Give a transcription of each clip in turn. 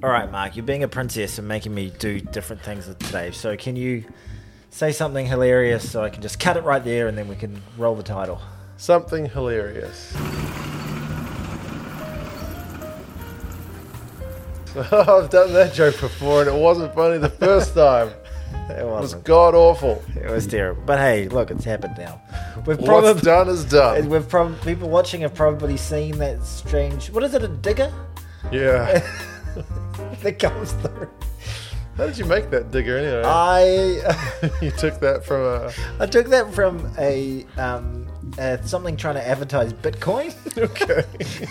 All right, Mark, you're being a princess and making me do different things today. So can you say something hilarious so I can just cut it right there and then we can roll the title? Something hilarious. I've done that joke before and it wasn't funny the first time. It was god awful. It was terrible. But hey, look, it's happened now. What's done is done. People watching have probably seen that strange... What is it, a digger? Yeah. That comes through. How did you make that digger anyway? You took that from I took that from a something trying to advertise Bitcoin. Okay.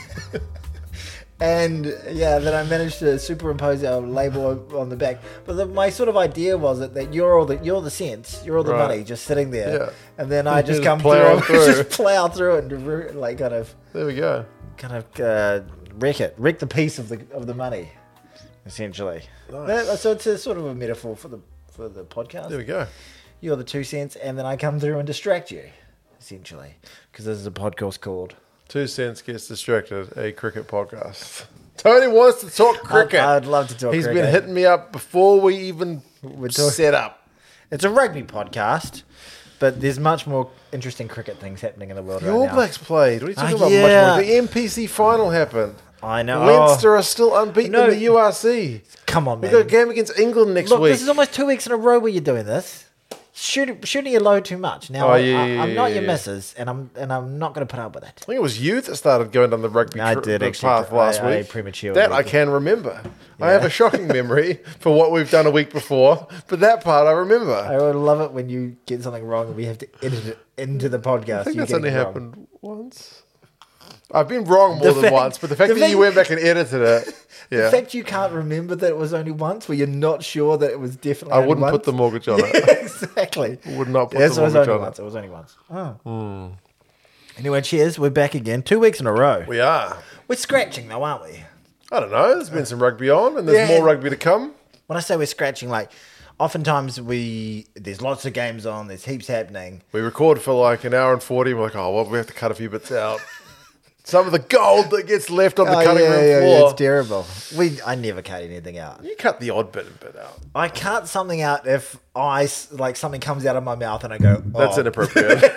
And yeah, then I managed to superimpose our label on the back. But my sort of idea was that you're the cents, you're all the money just sitting there, yeah. And then I just come through, just plow through it and like kind of. There we go. Wreck the piece of the money, essentially. Nice. So it's a sort of a metaphor for the podcast. There we go. You're the 2 cents, and then I come through and distract you, essentially, because this is a podcast called 2 Cents Gets Distracted, a cricket podcast. Tony wants to talk cricket. I'd love to talk He's cricket. been hitting me up before we even set up. It's a rugby podcast, but there's much more interesting cricket things happening in the world The right All now. Blacks played. What are you talking about? yeah. Much more? The NPC final happened. I know. Leinster are still unbeaten in the URC. Come on, man. We've got a game against England next Look, week. this is almost 2 weeks in a row where you're doing this. Shooting your load too much. Now, I'm not your missus, and I'm not going to put up with it. I think it was you that started going down the rugby path last week. Prematurely. That I can remember. Yeah. I have a shocking memory for what we've done a week before, but that part I remember. I would love it when you get something wrong and we have to edit it into the podcast. I think that's only happened once. I've been wrong more than once, but the fact that you went back and edited it. Yeah. The fact you can't remember that it was only once, where you're not sure that it was definitely I wouldn't put the mortgage on it. Exactly. Would not put the mortgage on it. It was only once. Oh. Anyway, cheers. We're back again. 2 weeks in a row. We are. We're scratching though, aren't we? I don't know. There's been some rugby on, and there's more rugby to come. When I say we're scratching, like, oftentimes there's lots of games on, there's heaps happening. We record for like an hour and 40, and we're like, oh, well, we have to cut a few bits out. Some of the gold that gets left on the cutting room floor. Yeah, it's terrible. I never cut anything out. You cut the odd bit out. I cut something out if something comes out of my mouth and I go, oh. That's inappropriate.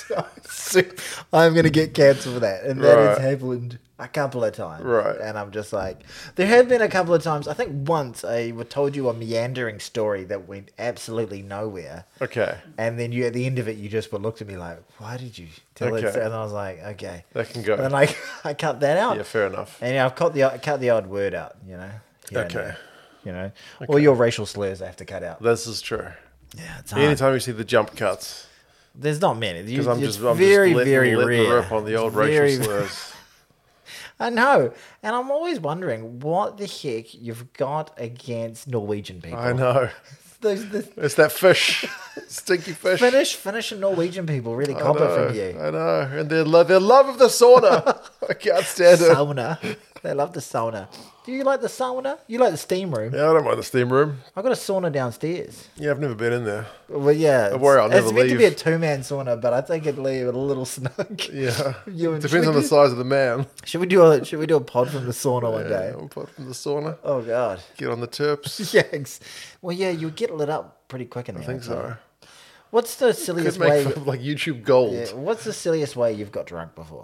I'm going to get cancelled for that. And that has happened a couple of times. Right. And I'm just like, there have been a couple of times, I think once I told you a meandering story that went absolutely nowhere. Okay. And then at the end of it, you just looked at me like, why did you tell it? And I was like, okay. That can go. And then I cut that out. Yeah, fair enough. And I've cut the odd word out, Okay. All your racial slurs I have to cut out. This is true. Yeah, it's hard. Anytime you see the jump cuts. There's not many. Because I'm just very letting rare. the rip on the old racial slurs. I know. And I'm always wondering what the heck you've got against Norwegian people. I know. It's that fish. Stinky fish. Finnish and Norwegian people really cop it from you. I know. And their love of the sauna. I can't stand it. Sauna. They love the sauna. Do you like the sauna? You like the steam room? Yeah, I don't mind the steam room. I've got a sauna downstairs. Yeah, I've never been in there. Well, yeah. Don't worry, I'll never leave. It's meant to be a 2-man sauna, but I think it'd leave it a little snug. Yeah. Depends on the size of the man. Should we do a pod from the sauna one day? A pod from the sauna. Oh, God. Get on the terps. Yeah. Well, yeah, you would get lit up pretty quick in there. I think so. What's the silliest Could way? make like YouTube gold. Yeah, what's the silliest way you've got drunk before?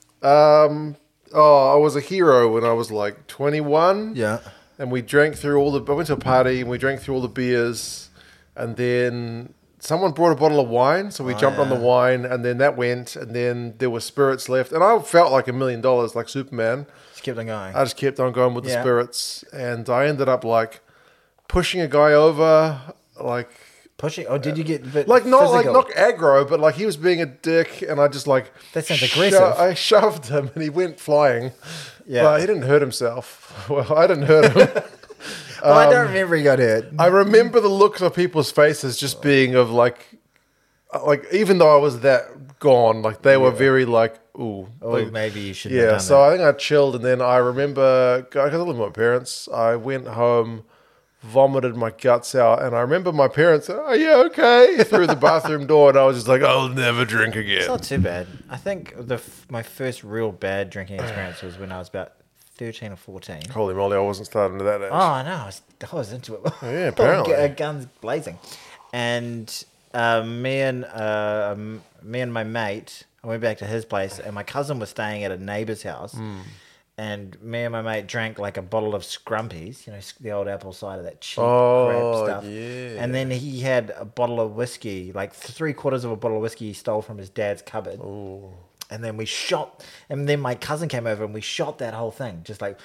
I was a hero when I was like 21. Yeah. And we drank through I went to a party and we drank through all the beers. And then someone brought a bottle of wine. So we jumped on the wine and then that went. And then there were spirits left. And I felt like $1 million, like Superman. Just kept on going. I just kept on going with the spirits. And I ended up like pushing a guy over, like... Pushing? Or did you get a bit not physical? aggro, but like he was being a dick, and I just like that sounds aggressive. I shoved him, and he went flying. Yeah, but he didn't hurt himself. Well, I didn't hurt him. Well, I don't remember he got hurt. I remember the looks on people's faces just being of like even though I was that gone, like they were very like, ooh, maybe you shouldn't. have done so that. I think I chilled, and then I remember because I lived with my parents. I went home, vomited my guts out, and I remember my parents said, "Are you okay?" through the bathroom door, and I was just like, "I'll never drink again." It's not too bad. I think my first real bad drinking experience was when I was about 13 or 14. Holy moly, I wasn't starting to that age. Oh, no, I was into it. Yeah, apparently. Guns blazing. And me and my mate, I went back to his place, and my cousin was staying at a neighbour's house. And me and my mate drank like a bottle of Scrumpies, the old apple cider, that cheap crap stuff. Yeah. And then he had a bottle of whiskey, like 3/4 of a bottle of whiskey he stole from his dad's cupboard. Ooh. And then and then my cousin came over and we shot that whole thing, just like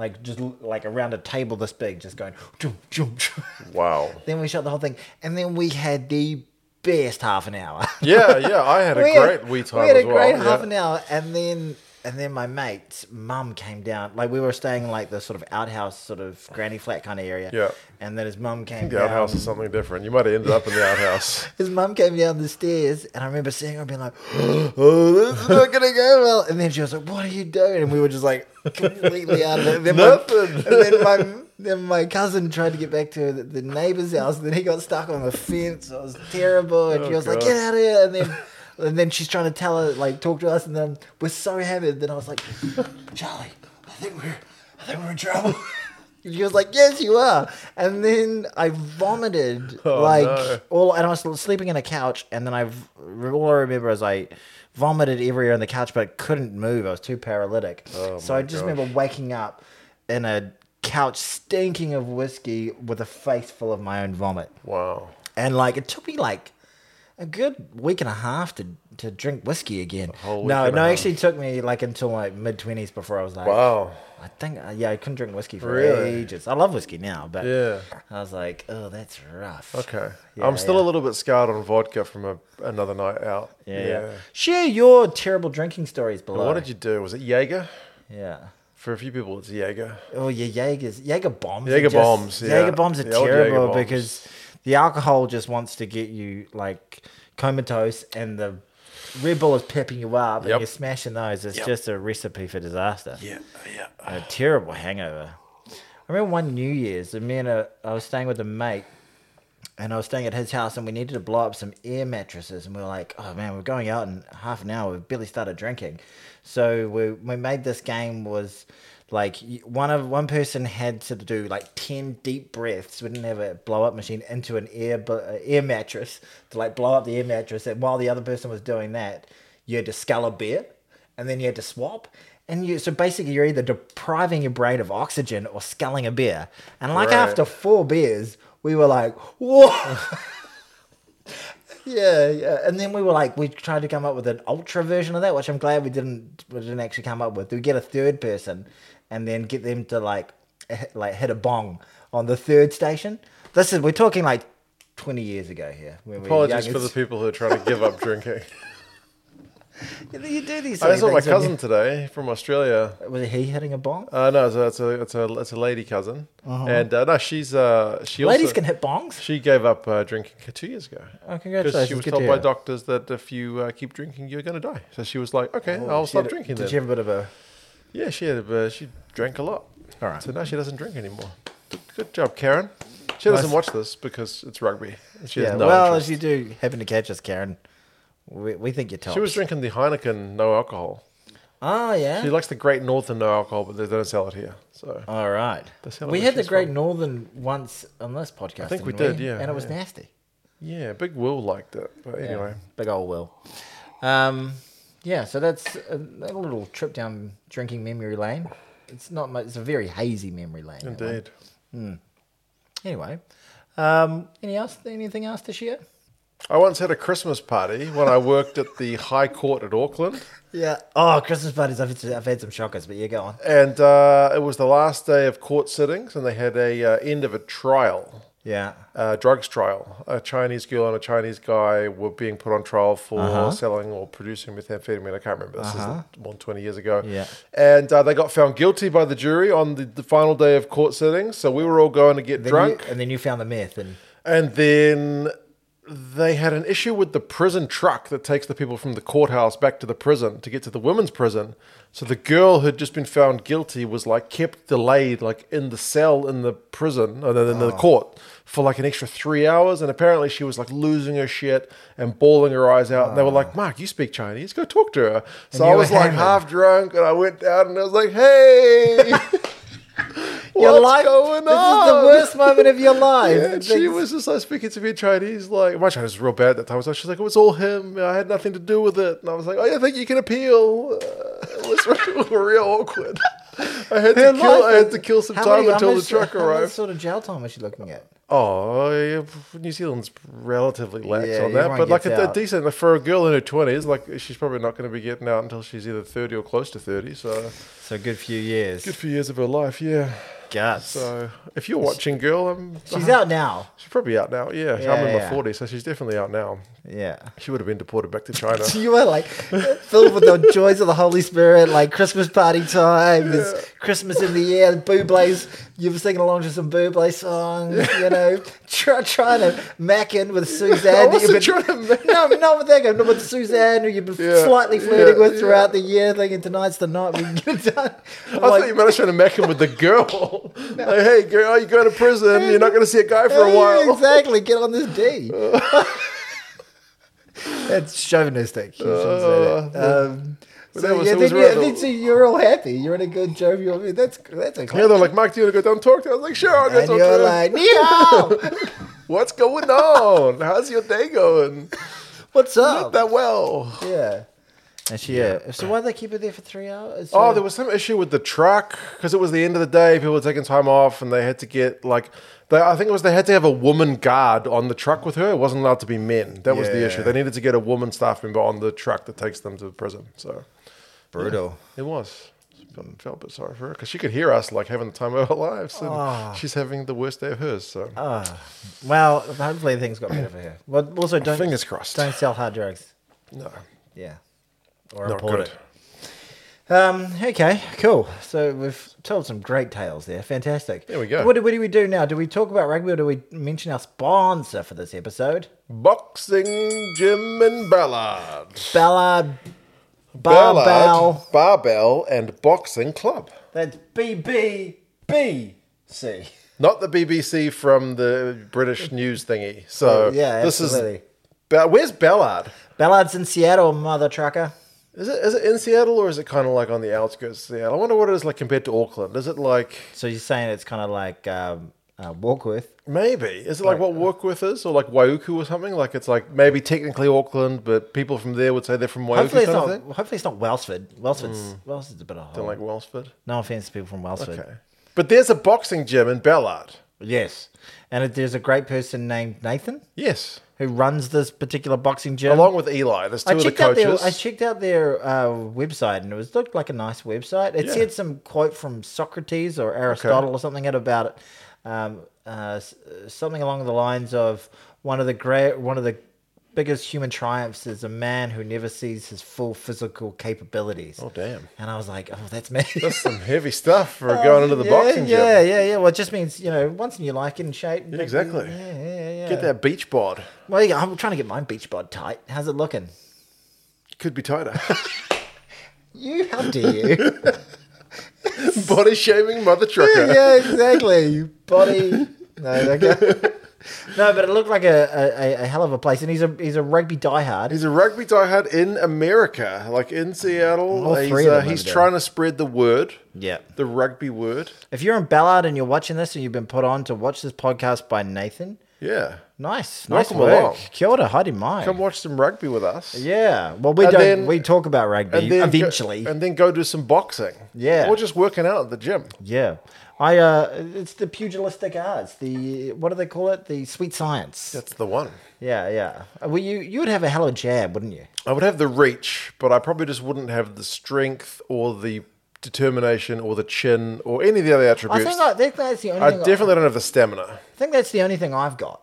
around a table this big, just going, choom, choom, choom. Wow. Then we shot the whole thing, and then we had the best half an hour. Yeah, I had a great wee time as well. We had a great half an hour, and then my mate's mum came down. Like, we were staying in like the sort of outhouse, sort of granny flat kind of area. Yeah. And then his mum came The down. outhouse is something different. You might have ended up in the outhouse. His mum came down the stairs, and I remember seeing her being like, "Oh, this is not gonna go well." And then she was like, "What are you doing?" And we were just like completely out of it. And then Nothing. then my cousin tried to get back to the neighbour's house, and then he got stuck on the fence. It was terrible, and she was like, God. "Get out of here!" And then she's trying to talk to us, and then we're so hammered. Then I was like, "Charlie, I think we're in trouble." She was like, "Yes, you are." And then I vomited and I was sleeping in a couch, and then all I remember is I vomited everywhere on the couch, but couldn't move. I was too paralytic. So I just remember waking up in a couch stinking of whiskey with a face full of my own vomit. Wow. And it took me a good week and a half to drink whiskey again. It actually took me until my mid-20s before I was like, wow. I think, I couldn't drink whiskey for Really? ages. I love whiskey now, but Yeah. I was like, oh, that's rough. Okay. Yeah, I'm still a little bit scarred on vodka from another night out. Yeah. Share your terrible drinking stories below. And what did you do? Was it Jaeger? Yeah. For a few people, it's Jaeger. Oh, yeah, Jaeger bombs. Jaeger bombs, yeah. Jaeger bombs are The old Jaeger terrible bombs. because the alcohol just wants to get you comatose, and the Red Bull is pepping you up, and Yep. you're smashing those. It's just a recipe for disaster. Yeah. A terrible hangover. I remember one New Year's, I was staying with a mate, and I was staying at his house, and we needed to blow up some air mattresses, and we were like, oh man, we're going out in half an hour. We've barely started drinking. So we made this game was one person had to do 10 deep breaths. We didn't have a blow up machine into an air mattress to blow up the air mattress. And while the other person was doing that, you had to scull a beer, and then you had to swap. And so basically you're either depriving your brain of oxygen or sculling a beer. And Right. after 4 beers, we were like, whoa. Yeah. And then we tried to come up with an ultra version of that, which I'm glad we didn't actually come up with. We get a third person and then get them to hit a bong on the third station. We're talking 20 years ago here. When we were Apologies young. for the people who are trying to give up drinking. You do these I saw my things when cousin today from Australia. Was he hitting a bong? No, it's a lady cousin, and no, she Ladies can hit bongs. She gave up drinking 2 years ago. Oh, congratulations. Because she was Good told to by hear. doctors that if you keep drinking, you're going to die. So she was like, okay, I'll stop drinking Did then. she have a bit of a... Yeah, she drank a lot. All right. So now she doesn't drink anymore. Good job, Karen. She doesn't watch this because it's rugby. And she has no interest. if you do happen to catch us, Karen, we think you're top. She was drinking the Heineken no alcohol. Oh, yeah? She likes the Great Northern no alcohol, but they don't sell it here. So All right. sell it We where had the she's Great from. Northern once on this podcast. I think we didn't did, yeah, And it was yeah. nasty. yeah, Big Will liked it. But anyway, Big old Will. So that's a little trip down drinking memory lane. It's not much, it's a very hazy memory lane. that one. indeed. Anyway, anything else to share? I once had a Christmas party when I worked at the High Court at Auckland. Yeah. Oh, Christmas parties. I've had some shockers, but yeah, go on. And it was the last day of court sittings, and they had a end of a trial, Yeah. drugs trial. A Chinese girl and a Chinese guy were being put on trial for selling or producing methamphetamine. I can't remember. This is more than 20 years ago. Yeah. And they got found guilty by the jury on the final day of court sittings. So we were all going to get drunk. And then you found the meth. And And then they had an issue with the prison truck that takes the people from the courthouse back to the prison to get to the women's prison. So the girl who had just been found guilty was like kept delayed, like in the cell in the prison, or in the court, for like an extra 3 hours. And apparently she was like losing her shit and bawling her eyes out. And they were like, Mark, you speak Chinese, go talk to her. So I was like half drunk and I went down and I was like, hey. What's going on? This is the worst moment of your life. Yeah, and she was just like speaking to me in Chinese. Like, my Chinese was real bad at that time. So she's like, it was all him. I had nothing to do with it. And I was like, oh, yeah, I think you can appeal. It was real awkward. I had to kill some time until the truck arrived. What sort of jail time was she looking at? Oh, yeah, New Zealand's relatively lax on that. everyone But like gets a out. decent, like for a girl in her 20s, like she's probably not going to be getting out until she's either 30 or close to 30. So So a good few years. good few years of her life, yeah. Guts. So if you're watching, girl, She's out now. She's probably out now. Yeah, Yeah, I'm in my yeah. 40s, so she's definitely out now. Yeah. She would have been deported back to China. You were like filled with the joys of the Holy Spirit, like Christmas party time. There's Christmas in the air, Bublé's. You were singing along to some Bublé songs, you know, trying to mack in with Suzanne. I wasn't trying to mack. No, not with that guy, not with Suzanne, who you've been slightly flirting with throughout the year, thinking tonight's the night we can get it done. I thought you might have trying to make him with the girl. Like, hey, girl, you going to prison. You're not going to see a guy for a while. Exactly, get on this D. That's chauvinistic. You shouldn't say that. So you're all happy. You're in a good jovial mood. That's a Yeah, they're like, Mark, do you want to go down and talk to her? I was like, sure, I'll go and talk you're to her. like, Ni hao! What's going on? How's your day going? What's Not up? that well. Yeah. And so why did they keep it there for 3 hours? Oh, there was some issue with the truck because it was the end of the day. People were taking time off, and they had to get like, I think it was they had to have a woman guard on the truck with her. It wasn't allowed to be men. That was the Yeah. issue. They needed to get a woman staff member on the truck that takes them to prison. So brutal. it was. Felt a bit sorry for her because she could hear us like having the time of her lives, and she's having the worst day of hers. So Well, hopefully things got better for her. But also, fingers crossed. Don't sell hard drugs. No, Yeah. Or not report good. it. Okay, cool. So we've told some great tales there. Fantastic. There we go. What do we do now? Do we talk about rugby or do we mention our sponsor for this episode? Boxing Gym and Ballard. Ballard Ballard, Barbell and Boxing Club. That's BBBC. Not the BBC from the British news thingy. So Yeah, this absolutely. is. Where's Ballard? Ballard's in Seattle, mother trucker. Is it in Seattle or is it kind of like on the outskirts of Seattle? I wonder what it is like compared to Auckland. Is it like So you're saying it's kind of like Warkworth? maybe? Is it like what Warkworth is or like Waiuku or something? Like it's like maybe technically Auckland, but people from there would say they're from Waiuku. Hopefully it's kind of not. thing? Hopefully it's not Wellsford. Wellsford's a bit of a hole. Don't like Wellsford. No offense to people from Wellsford. Okay, but there's a boxing gym in Ballard. Yes, and there's a great person named Nathan Yes, who runs this particular boxing gym. along with Eli. There's two of the coaches. I checked out their website, and it looked like a nice website. It said some quote from Socrates or Aristotle or something about it, something along the lines of one of the biggest human triumphs is a man who never sees his full physical capabilities. Oh damn! And I was like, oh, that's me. That's some heavy stuff for going into the boxing gym. Yeah. Well, it just means, once in your life, get in shape. Yeah, exactly. Yeah. Get that beach bod. Well, yeah, I'm trying to get my beach bod tight. How's it looking? Could be tighter. How dare you? Body shaming mother trucker. Yeah, exactly. Body. No, okay. No, but it looked like a hell of a place, and he's a rugby diehard. He's a rugby diehard in America, like in Seattle. All three of them He's over there. trying to spread the word, Yeah. the rugby word. If you're in Ballard and you're watching this, and you've been put on to watch this podcast by Nathan, Yeah. nice Welcome work. along. Kia ora, haere mai. Come watch some rugby with us. Yeah. Well, we talk about rugby And then eventually. and then go do some boxing. Yeah. Or just working out at the gym. Yeah. It's the pugilistic arts. What do they call it? The sweet science. That's the one. Yeah. Well, you would have a hell of a jab, wouldn't you? I would have the reach, but I probably just wouldn't have the strength or the determination or the chin or any of the other attributes. I think that's the only I thing. definitely don't have the stamina. I think that's the only thing I've got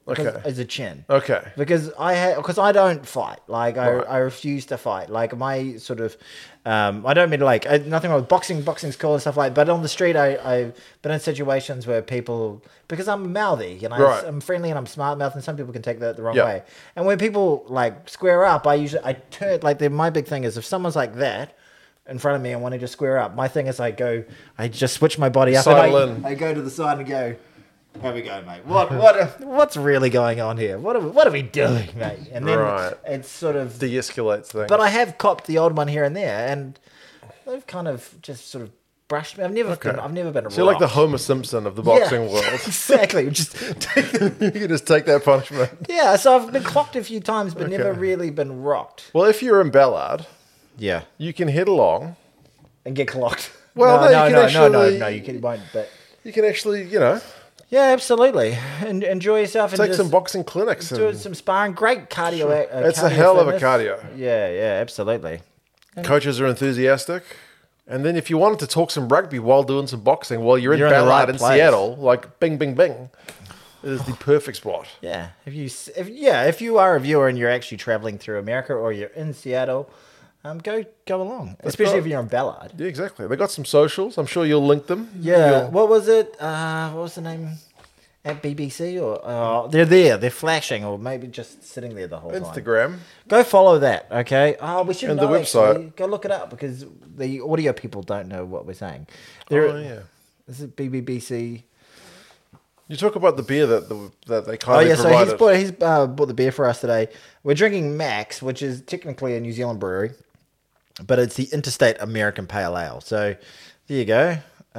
Okay. As a chin. Okay. Because I don't fight. Like I refuse to fight. Like my sort of, I don't mean to like nothing wrong with boxing. Boxing's cool and stuff like. But on the street, I've been in situations where people, because I'm mouthy and I'm friendly and I'm smart mouth, and some people can take that the wrong way. And when people like square up, I turn like my big thing is if someone's like that in front of me and want to just square up, my thing is I just switch my body up and I go to the side and go. Here we go, mate. What's really going on here? What are we doing, mate? And then it's sort of de-escalates things. But I have copped the odd one here and there, and they've kind of just sort of brushed me. I've never been. So you're like the Homer Simpson of the boxing world. Exactly. Just you can just take that punishment. Yeah. So I've been clocked a few times, but never really been rocked. Well, if you're in Ballard, yeah, you can head along and get clocked. Well, no, you won't. But you can actually, Yeah, absolutely. Enjoy yourself. And take some boxing clinics. Do some sparring. Great cardio. Sure. It's a hell of a cardio. Yeah, absolutely. Coaches are enthusiastic. And then if you wanted to talk some rugby while doing some boxing, while you're in Ballard in Seattle, like bing, bing, bing, it is the perfect spot. Yeah. If you are a viewer and you're actually traveling through America or you're in Seattle, go along, especially if you're in Ballard. Yeah, exactly. They got some socials. I'm sure you'll link them. Yeah. What was it? What was the name? At BBC or they're there. They're flashing, or maybe just sitting there the whole time. Instagram. Go follow that. Okay. Oh, we should know. The website. Actually. Go look it up because the audio people don't know what we're saying. Is it BBC? You talk about the beer that they kindly provided. So he's bought the beer for us today. We're drinking Max, which is technically a New Zealand brewery, but it's the Interstate American Pale Ale. So there you go.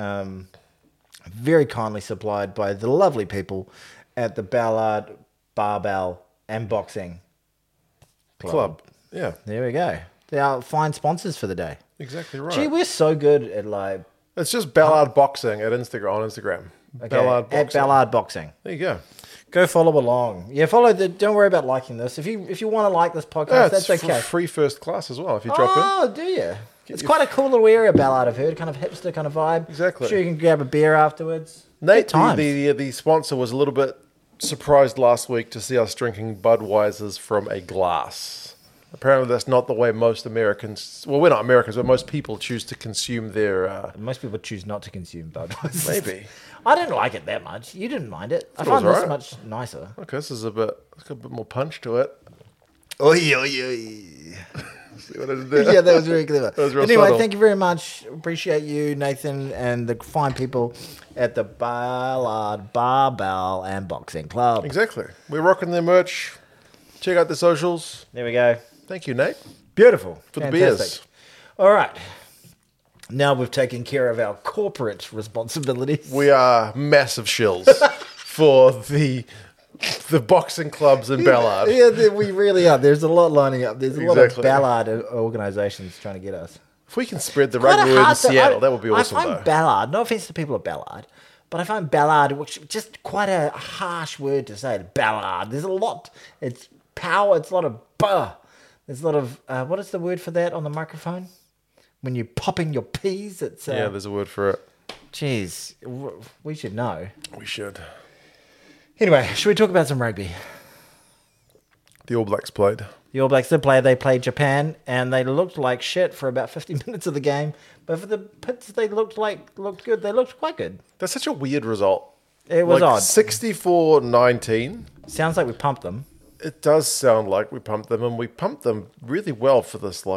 Very kindly supplied by the lovely people at the Ballard Barbell and Boxing Club. Yeah. There we go. They are fine sponsors for the day. Exactly right. Gee, we're so good at like... It's just Ballard Boxing on Instagram. Okay, Ballard Boxing. At Ballard Boxing. There you go. Go follow along. Yeah, don't worry about liking this. If you want to like this podcast, that's okay. It's free first class as well if you drop in. Oh, do you? It's quite a cool little area, Ballard, I've heard. Kind of hipster kind of vibe. Exactly. Sure, you can grab a beer afterwards. Nate, the sponsor, was a little bit surprised last week to see us drinking Budweisers from a glass. Apparently that's not the way most Americans... Well, we're not Americans, but most people choose to consume their... Most people choose not to consume Budweisers. Maybe. I didn't like it that much. You didn't mind it. I found this much nicer. Okay, this is it's got a bit more punch to it. Oi. See what I did there? Yeah, that was very clever. Anyway, subtle. Thank you very much. Appreciate you, Nathan, and the fine people at the Ballard Barbell and Boxing Club. Exactly. We're rocking their merch. Check out the socials. There we go. Thank you, Nate. Beautiful. For the beers. All right. Now we've taken care of our corporate responsibilities. We are massive shills for the boxing clubs in Ballard. Yeah, we really are. There's a lot lining up. There's a lot of Ballard organisations trying to get us. If we can spread the rugby word in Seattle, that would be awesome, I find Ballard, no offence to people at Ballard, but I find Ballard, which is just quite a harsh word to say, Ballard. There's a lot. It's power. It's a lot of There's a lot of, what is the word for that on the microphone? When you're popping your peas, it's... yeah, there's a word for it. Jeez, we should know. We should. Anyway, should we talk about some rugby? The All Blacks played. The All Blacks did play. They played Japan, and they looked like shit for about 50 minutes of the game. But for the Pits, they looked good. They looked quite good. That's such a weird result. It was odd. 64-19. Sounds like we pumped them. It does sound like we pumped them, and we pumped them really well for this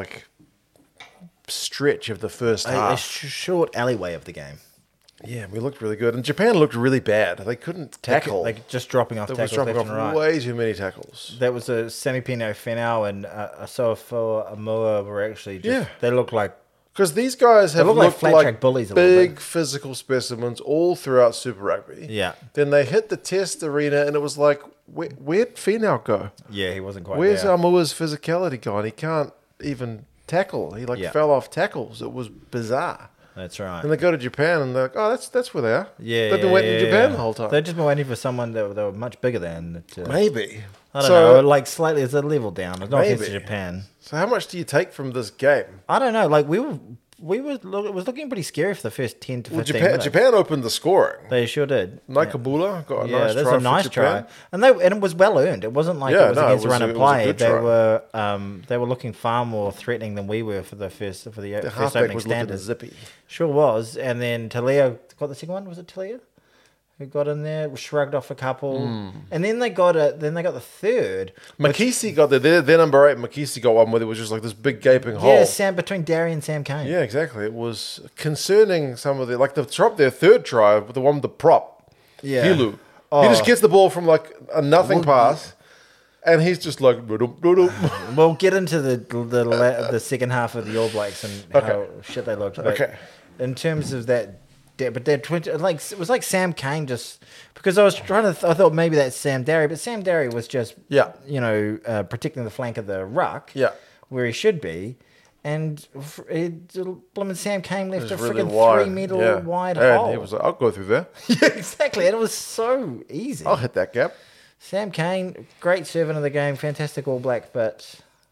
stretch of the first half. A short alleyway of the game. Yeah, we looked really good. And Japan looked really bad. They couldn't tackle. They just dropping off tackles left and right. Way too many tackles. That was a Samipino Finau and Asafa Amoa were actually just... They look like... Because these guys have looked like flat-track bullies big physical specimens all throughout Super Rugby. Yeah. Then they hit the test arena and it was like, where'd Finau go? Yeah, he wasn't quite Where's there. Amoa's physicality gone? He can't even tackle. He fell off tackles. It was bizarre. That's right. And they go to Japan and they're like, oh, that's where they are. Yeah, they've been waiting in Japan the whole time. They've just been waiting for someone that they were much bigger than. Maybe. I don't know. Like slightly, it's a level down. It's not against maybe. Japan. So how much do you take from this game? I don't know. Like we were it was looking pretty scary for the first 10 to 15 Japan, minutes. Japan opened the scoring. They sure did. Naikabula got a Yeah, nice that's try a nice for Japan. try, and it was well earned. It wasn't like Yeah, it was no, against it was run a- and it was a play. good They were looking far more threatening than we were for the The first halfback opening was looking standards. zippy. Sure was, and then Talia got the second one. Was it Talia who got in there? Shrugged off a couple, and then they got the third. Makisi got their number 8. Makisi got one where there was just like this big gaping hole. Yeah, Sam between Derry and Sam Kane. Yeah, exactly. It was concerning. Some of their third try, the one with the prop, Yeah. Hilu. He Oh. just gets the ball from like a nothing pass, and he's just like, We'll get into the second half of the All Blacks and how shit they looked. But Okay. in terms of that, but that it was like Sam Kane just because I thought maybe that's Sam Derry, but Sam Derry was just protecting the flank of the ruck, where he should be, and Sam Kane left a freaking 3 meter wide and hole. he was like, I'll go through there. Yeah, exactly, and it was so easy. I'll hit that gap. Sam Kane, great servant of the game, fantastic All Black, but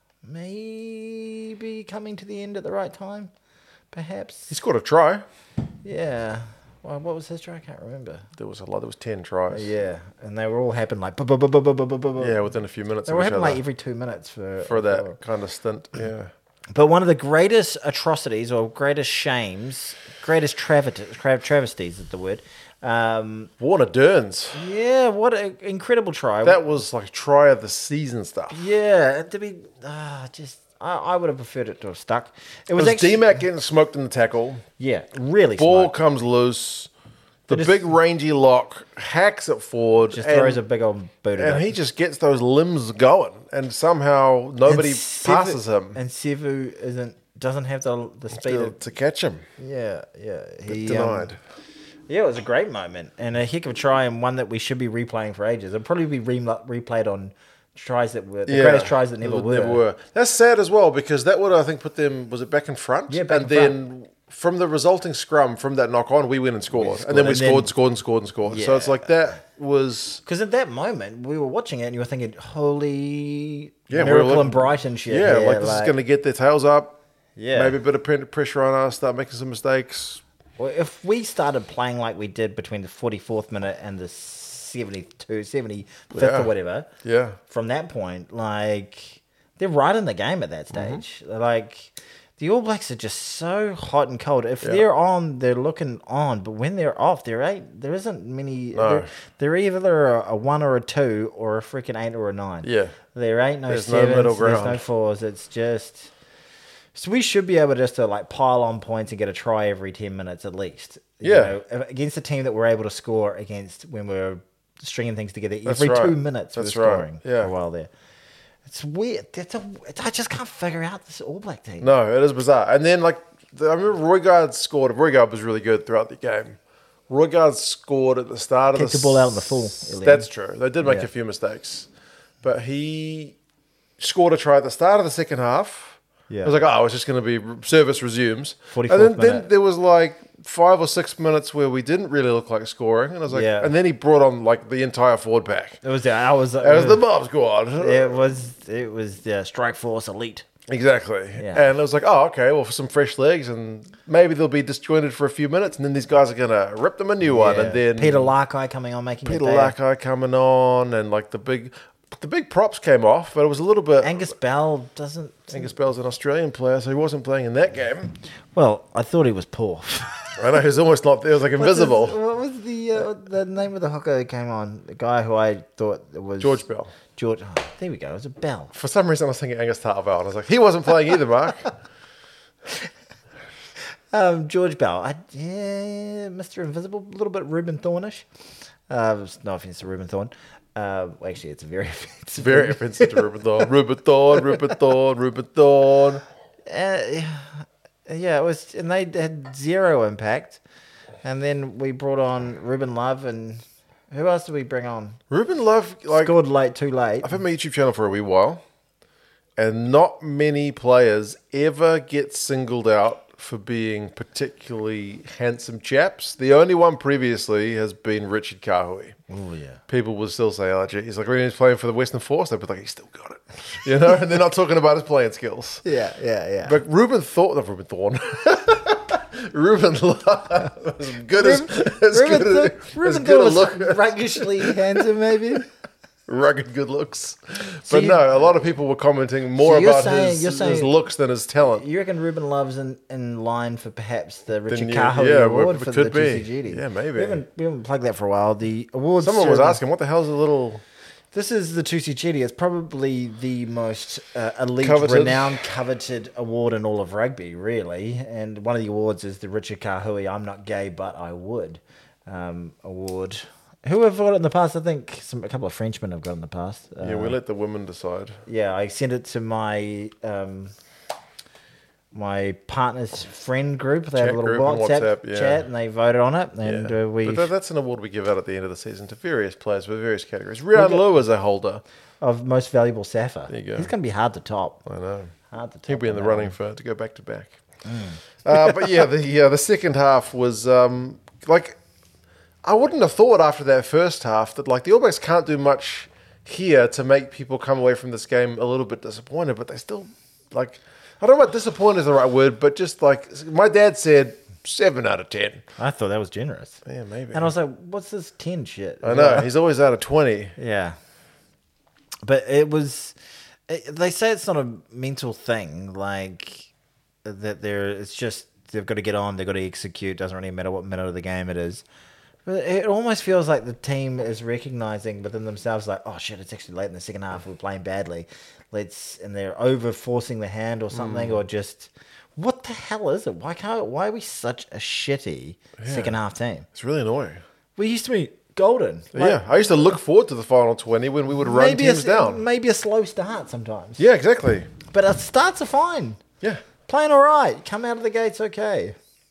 maybe coming to the end at the right time, perhaps. He scored a try. Yeah. Well, what was his try? I can't remember. There was 10 tries. Yeah, and they were all happened like Yeah, within a few minutes they of were each happening other like every 2 minutes for that kind of stint. Yeah. But one of the greatest atrocities or greatest shames, greatest travesties is the word. Warner Derns. Yeah, what an incredible try. That was like try of the season stuff. Yeah, to be I would have preferred it to have stuck. It was actually D-Mac getting smoked in the tackle. yeah, really Ball smart. comes loose. The Just- big rangy lock hacks it forward. Just and, throws a big old boot at and it. he just gets those limbs going. And somehow nobody And Sevu- passes him And Sevu doesn't have the speed to catch him. yeah. He Denied. Yeah, it was a great moment and a heck of a try and one that we should be replaying for ages. It'll probably be replayed on tries that were the greatest tries that never were. That's sad as well because that would, I think, put them, was it back in front? Yeah, back and in then from the resulting scrum, from that knock on, we went and scored. And then we scored. So Yeah. it's like that was... Because at that moment, we were watching it and you were thinking, holy Yeah, miracle and Brighton shit. Yeah, like this is going to get their tails up. Yeah. Maybe a bit of pressure on us, start making some mistakes. Well, if we started playing like we did between the 44th minute and the 75th or whatever, Yeah. from that point, like, they're right in the game at that stage. Like, the All Blacks are just so hot and cold. If they're on, they're looking on. But when they're off, there isn't many. No. They're either a 1 or a 2 or a freaking 8 or a 9. Yeah. There ain't no There's no 7s, middle there's no ground. 4s. It's just... So we should be able just to like pile on points and get a try every 10 minutes at least. Yeah. Against a team that we're able to score against when we're stringing things together That's every right. 2 minutes. That's we're right. scoring Yeah. for a while there. It's weird. I just can't figure out this All Black team. No, it is bizarre. And then, like, I remember Roygaard scored. Roygaard was really good throughout the game. Roygaard scored at the start of Kicked the ball out in the full, Elliot. That's true. They did make Yeah. a few mistakes. But he scored a try at the start of the second half. Yeah. I was like, oh, it's just going to be service resumes. 44th And then minute. there was like 5 or 6 minutes where we didn't really look like scoring. And I was like, Yeah. and then he brought on like the entire forward pack. It was The Bob squad. it was the Strike Force Elite. Exactly. Yeah. And I was like, oh, okay, well, for some fresh legs, and maybe they'll be disjointed for a few minutes, and then these guys are going to rip them a new one. And then Peter Larkai coming on making Peter it there. Larkai coming on, and like the big props came off, but it was a little bit. Angus Bell doesn't. Angus Bell's an Australian player, so he wasn't playing in that game. Well, I thought he was poor. I know, he was almost not there. He was like invisible. What was the name of the hooker that came on? The guy who I thought was George Bell. George. Oh, there we go. It was a Bell. For some reason, I was thinking Angus Tartwell, and I was like, he wasn't playing either, Mark. George Bell. Mr. Invisible, a little bit Ruben Thornish. No offense to Ruben Thorne. Actually, it's very offensive. It's very offensive to Ruben Thorne. Ruben Thorne. Yeah, it was, and they had zero impact. And then we brought on Ruben Love, and who else did we bring on? Ruben Love, like, Scored late, too late. I've had my YouTube channel for a wee while, and not many players ever get singled out for being particularly handsome chaps. The only one previously has been Richard Kahui. Oh yeah. People will still say, oh, gee, he's like, when he's playing for the Western Force, they'd be like, he's still got it. You know, and they're not talking about his playing skills. Yeah. But Ruben Thorne, Ruben Love, as good as Ruben good a was look, ruggishly handsome, maybe. rugged good looks. So But no, a lot of people were commenting more So you're about saying- you're his saying- looks than his talent. You reckon Ruben Love's in line for perhaps the Richard you- Cahoe yeah, Award it for could the be. TCGD? Yeah, maybe. We haven't plugged that for a while. The awards. Someone was ceremony- asking, what the hell's a little... This is the TCGD. It's probably the most elite, Coveted. renowned, coveted award in all of rugby, really. And one of the awards is the Richard Cahoe "I'm Not Gay But I Would" award. Who have got it in the past? I think a couple of Frenchmen have got it in the past. Yeah, we let the women decide. Yeah, I sent it to my my partner's friend group. They had a Chat little group on WhatsApp WhatsApp, yeah. chat, and they voted on it. And Yeah. we But that's an award we give out at the end of the season to various players for various categories. Ryan Lowe is a holder. of most valuable Safa. There you go. He's going to be hard to top. I know. Hard to top. He'll be in on the that running one. to go back to back. But yeah, the second half was like I wouldn't have thought after that first half that like the All Blacks can't do much here to make people come away from this game a little bit disappointed, but they still like I don't know what disappointed is the right word, but just like my dad said, 7 out of 10. I thought that was generous. Yeah, maybe. And I was like, what's this 10 shit? I know he's always out of 20. Yeah. But it was, they say it's not a mental thing, like that it's just, they've got to get on, they've got to execute, doesn't really matter what minute of the game it is. But it almost feels like the team is recognizing within themselves, like, oh shit, it's actually late in the second half, we're playing badly. And they're over forcing the hand or something, or just, what the hell is it? Why are we such a shitty second half team? It's really annoying. We used to be golden. Yeah, I used to look forward to the final 20 when we would run teams down. Maybe a slow start sometimes. Yeah, exactly. But our starts are fine. Yeah. Playing all right. Come out of the gates okay.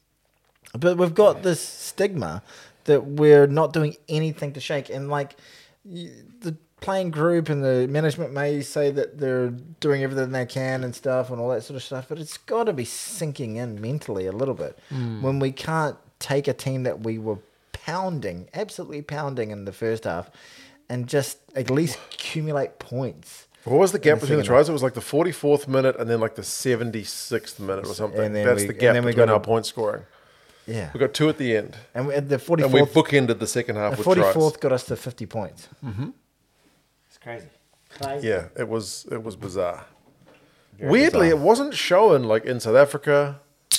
But we've got this stigma that we're not doing anything to shake. And like the playing group and the management may say that they're doing everything they can and stuff and all that sort of stuff. But it's got to be sinking in mentally a little bit when we can't take a team that we were absolutely pounding in the first half and just at least accumulate points. What was the gap between the second tries? It was like the 44th minute and then like the 76th minute or something. And then That's we- the and gap then we between got our a- point scoring. Yeah. We got 2 at the end. And at the And we 44th, bookended the second half the with 44th tries. got us to 50 points. Mm-hmm. It's crazy. Yeah, it was bizarre. Very Weirdly, bizarre. it wasn't shown like in South Africa.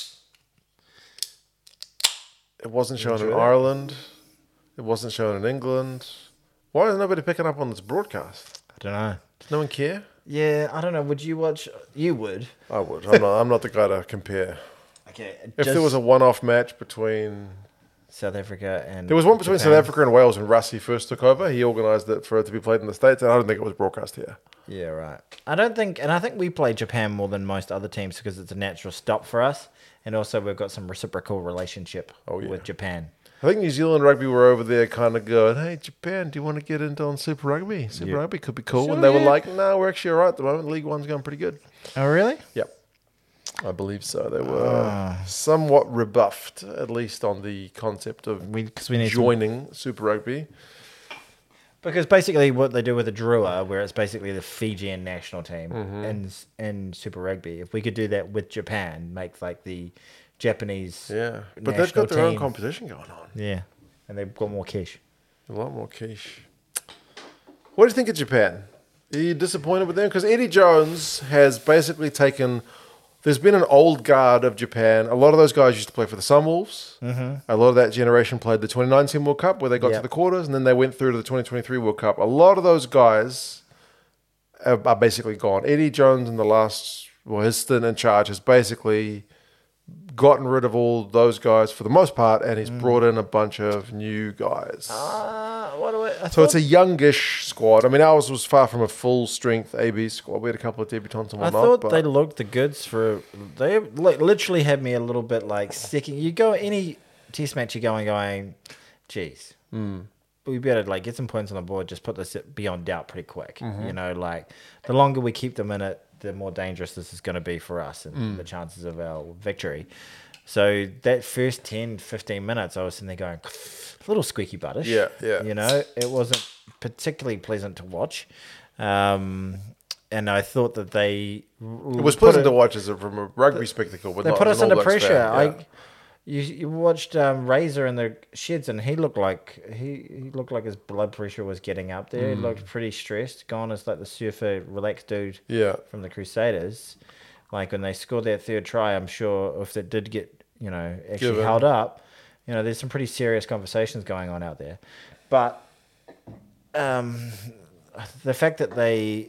It wasn't shown in Ireland. It wasn't shown in England. Why is nobody picking up on this broadcast? I don't know. Does no one care? Yeah, I don't know. Would you watch? You would. I would. I'm not the guy to compare. Okay. If there was a one-off match between... South Africa and There was one between Japan. South Africa and Wales when Rassie first took over. He organised it for it to be played in the States, and I don't think it was broadcast here. Yeah, right. I think we play Japan more than most other teams because it's a natural stop for us, and also we've got some reciprocal relationship with Japan. I think New Zealand rugby were over there kind of going, hey, Japan, do you want to get into on Super Rugby? Super Rugby could be cool. Sure, and they were yeah. like, no, we're actually all right at the moment. League One's going pretty good. Oh, really? Yep. I believe so. They were somewhat rebuffed, at least on the concept of Because we need joining Super Rugby. Because basically what they do with the Drua, where it's basically the Fijian national team in Super Rugby, if we could do that with Japan, make like the Japanese Yeah. But they've got their own competition going on. Yeah. And they've got more cash. A lot more quiche. What do you think of Japan? Are you disappointed with them? Because Eddie Jones has basically taken... There's been an old guard of Japan. A lot of those guys used to play for the Sunwolves. Mm-hmm. A lot of that generation played the 2019 World Cup where they got to the quarters, and then they went through to the 2023 World Cup. A lot of those guys are basically gone. Eddie Jones in the last... Well, his stint in charge has basically gotten rid of all those guys for the most part, and he's brought in a bunch of new guys. So it's a youngish squad. I mean, ours was far from a full strength AB squad. We had a couple of debutants and I whatnot. thought they looked the goods for. They literally had me a little bit like second. You go any test match, you're going, geez, we better like get some points on the board. Just put this beyond doubt pretty quick. You know, like the longer we keep them in it, the more dangerous this is going to be for us and the chances of our victory. So that first 10, 15 minutes, I was sitting there going, a little squeaky buttish. Yeah, yeah. You know, it wasn't particularly pleasant to watch. And I thought that they... It was pleasant to watch from a rugby spectacle. But They not put as us an under All Blacks pressure. fan. You watched Razor in the sheds, and he looked like his blood pressure was getting up there. He looked pretty stressed. Gone as like the surfer, relaxed dude Yeah. from the Crusaders. Like when they scored that third try, I'm sure if it did get actually Given. held up, there's some pretty serious conversations going on out there. But the fact that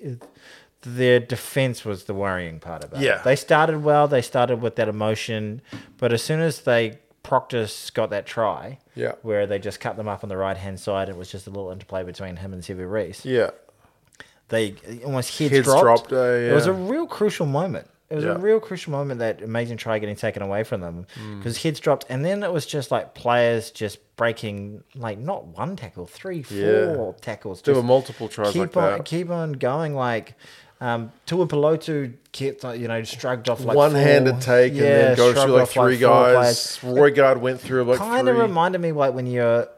their defense was the worrying part about Yeah. it. They started well. They started with that emotion, but as soon as Proctor got that try, Yeah. where they just cut them up on the right hand side, it was just a little interplay between him and Sevu Reece. Yeah. They almost heads Heads dropped. dropped, yeah. It was a real crucial moment. It was Yeah. a real crucial moment, that amazing try getting taken away from them, Mm. because heads dropped, and then it was just like players just breaking, like not one tackle, 3, 4 Yeah. tackles. There just were multiple tries like that. Keep on going. Like Tuipulotu kept shrugged off like One-handed 4, take and then goes shrugged through like off, 3 4 guys. Roygaard went through like 3. Kind of reminded me like when you're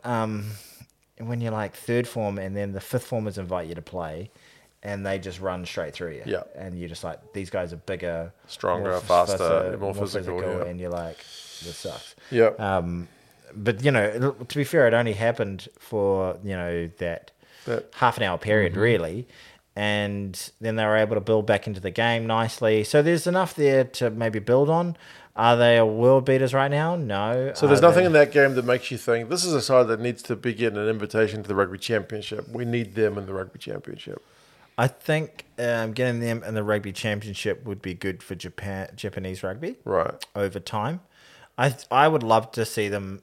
like third form and then the fifth formers invite you to play, and they just run straight through you. Yeah. And you're just like, these guys are bigger, Stronger, more faster, more physical, yeah. and you're like, this sucks. Yeah. But to be fair, it only happened for that half an hour period, really. And then they were able to build back into the game nicely. So there's enough there to maybe build on. Are they a world beaters right now? No. So there's nothing in that game that makes you think this is a side that needs to be getting an invitation to the Rugby Championship. We need them in the Rugby Championship. I think getting them in the Rugby Championship would be good for Japanese rugby. Right. Over time. I would love to see them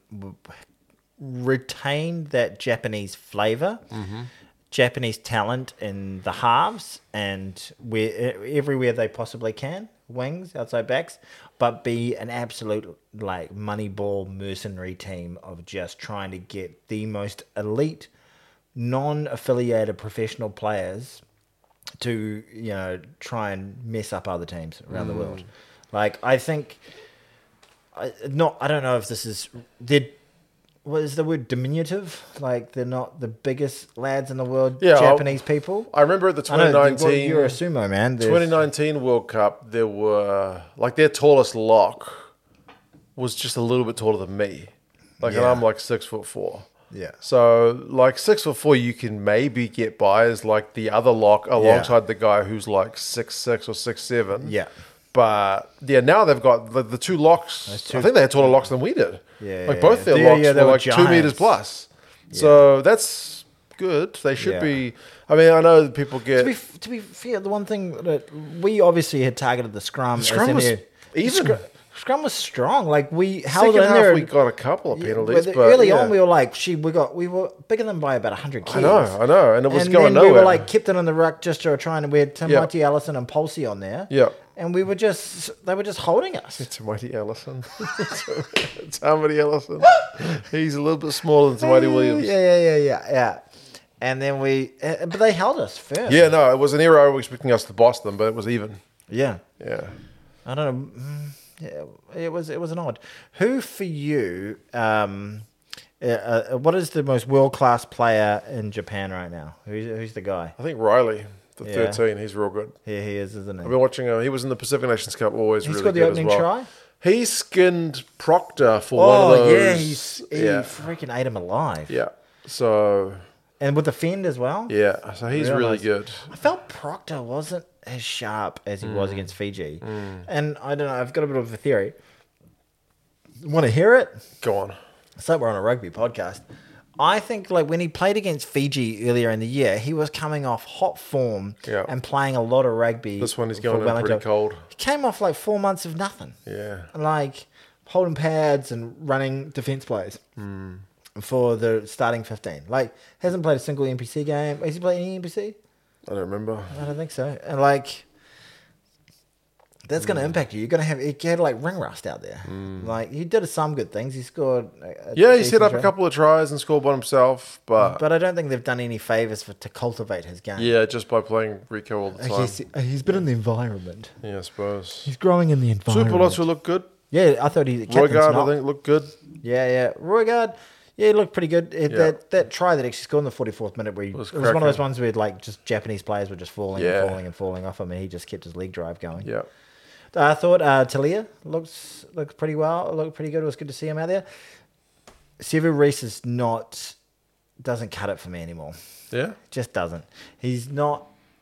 retain that Japanese flavour, Japanese talent in the halves and everywhere they possibly can, wings, outside backs, but be an absolute like moneyball mercenary team of just trying to get the most elite, non-affiliated professional players to try and mess up other teams around the world. Like I think. I don't know if this is... What is the word? Diminutive? Like, they're not the biggest lads in the world, Japanese people? I remember at the 2019... You're a sumo, man. 2019 World Cup, there were... Like, their tallest lock was just a little bit taller than me. Like, and I'm like 6'4". Yeah. So, like, 6'4", you can maybe get by as, like, the other lock alongside the guy who's, like, 6'6" or 6'7". Yeah. But now they've got the 2 locks. I think they had taller locks than we did. Like both their locks were like giants. 2 meters plus. Yeah. So that's good. They should be. I mean, I know that people get. To be fair, the one thing that we obviously had targeted the scrum. The scrum was even. Scrum was strong. Like we held Second in there. We got a couple of penalties. But early on, we were like, we were bigger than by about 100 kilos. I know, and it was going nowhere. We were like kept it on the ruck just to try and we had Timothy Allison and Pulsey on there. Yeah. And they were just holding us. It's Mighty Ellison. It's Mighty Ellison. He's a little bit smaller than Mighty Williams. Yeah. And then but they held us firm. Yeah, no, it was an era I was expecting us to boss them, but it was even. Yeah. Yeah. I don't know. Yeah, it was an odd. Who for you? What is the most world class player in Japan right now? Who's the guy? I think Riley. The 13, he's real good. Yeah, he is, isn't he? I've been watching him. He was in the Pacific Nations Cup, always really good as well. He scored the opening try? He skinned Proctor for one of those. He freaking ate him alive. Yeah. So... And with the fend as well? Yeah, so he's really good. I felt Proctor wasn't as sharp as he was against Fiji. And I don't know, I've got a bit of a theory. Want to hear it? Go on. It's like we're on a rugby podcast. I think like when he played against Fiji earlier in the year, he was coming off hot form and playing a lot of rugby. This one he's going in pretty cold. He came off like 4 months of nothing. Yeah. Like holding pads and running defence plays for the starting 15. Like hasn't played a single NPC game. Has he played any NPC? I don't remember. I don't think so. And like... That's going to impact you. You're going to have... He had like ring rust out there. Like he did some good things. He scored... he set up a couple of tries and scored by himself, but I don't think they've done any favours to cultivate his game. Yeah, just by playing Rico all the time. He's been in the environment. Yeah, I suppose. He's growing in the environment. Tuipulotu looked good. Yeah, I thought he... Roygaard, I think, looked good. Yeah. Roygaard... Yeah, he looked pretty good. That try that actually scored in the 44th minute, where it was one of those ones where like just Japanese players were just falling off him, and he just kept his leg drive going. Yeah. I thought Talia looks pretty well. Looked pretty good. It was good to see him out there. Sevu Reece doesn't cut it for me anymore. Yeah? Just doesn't. He's not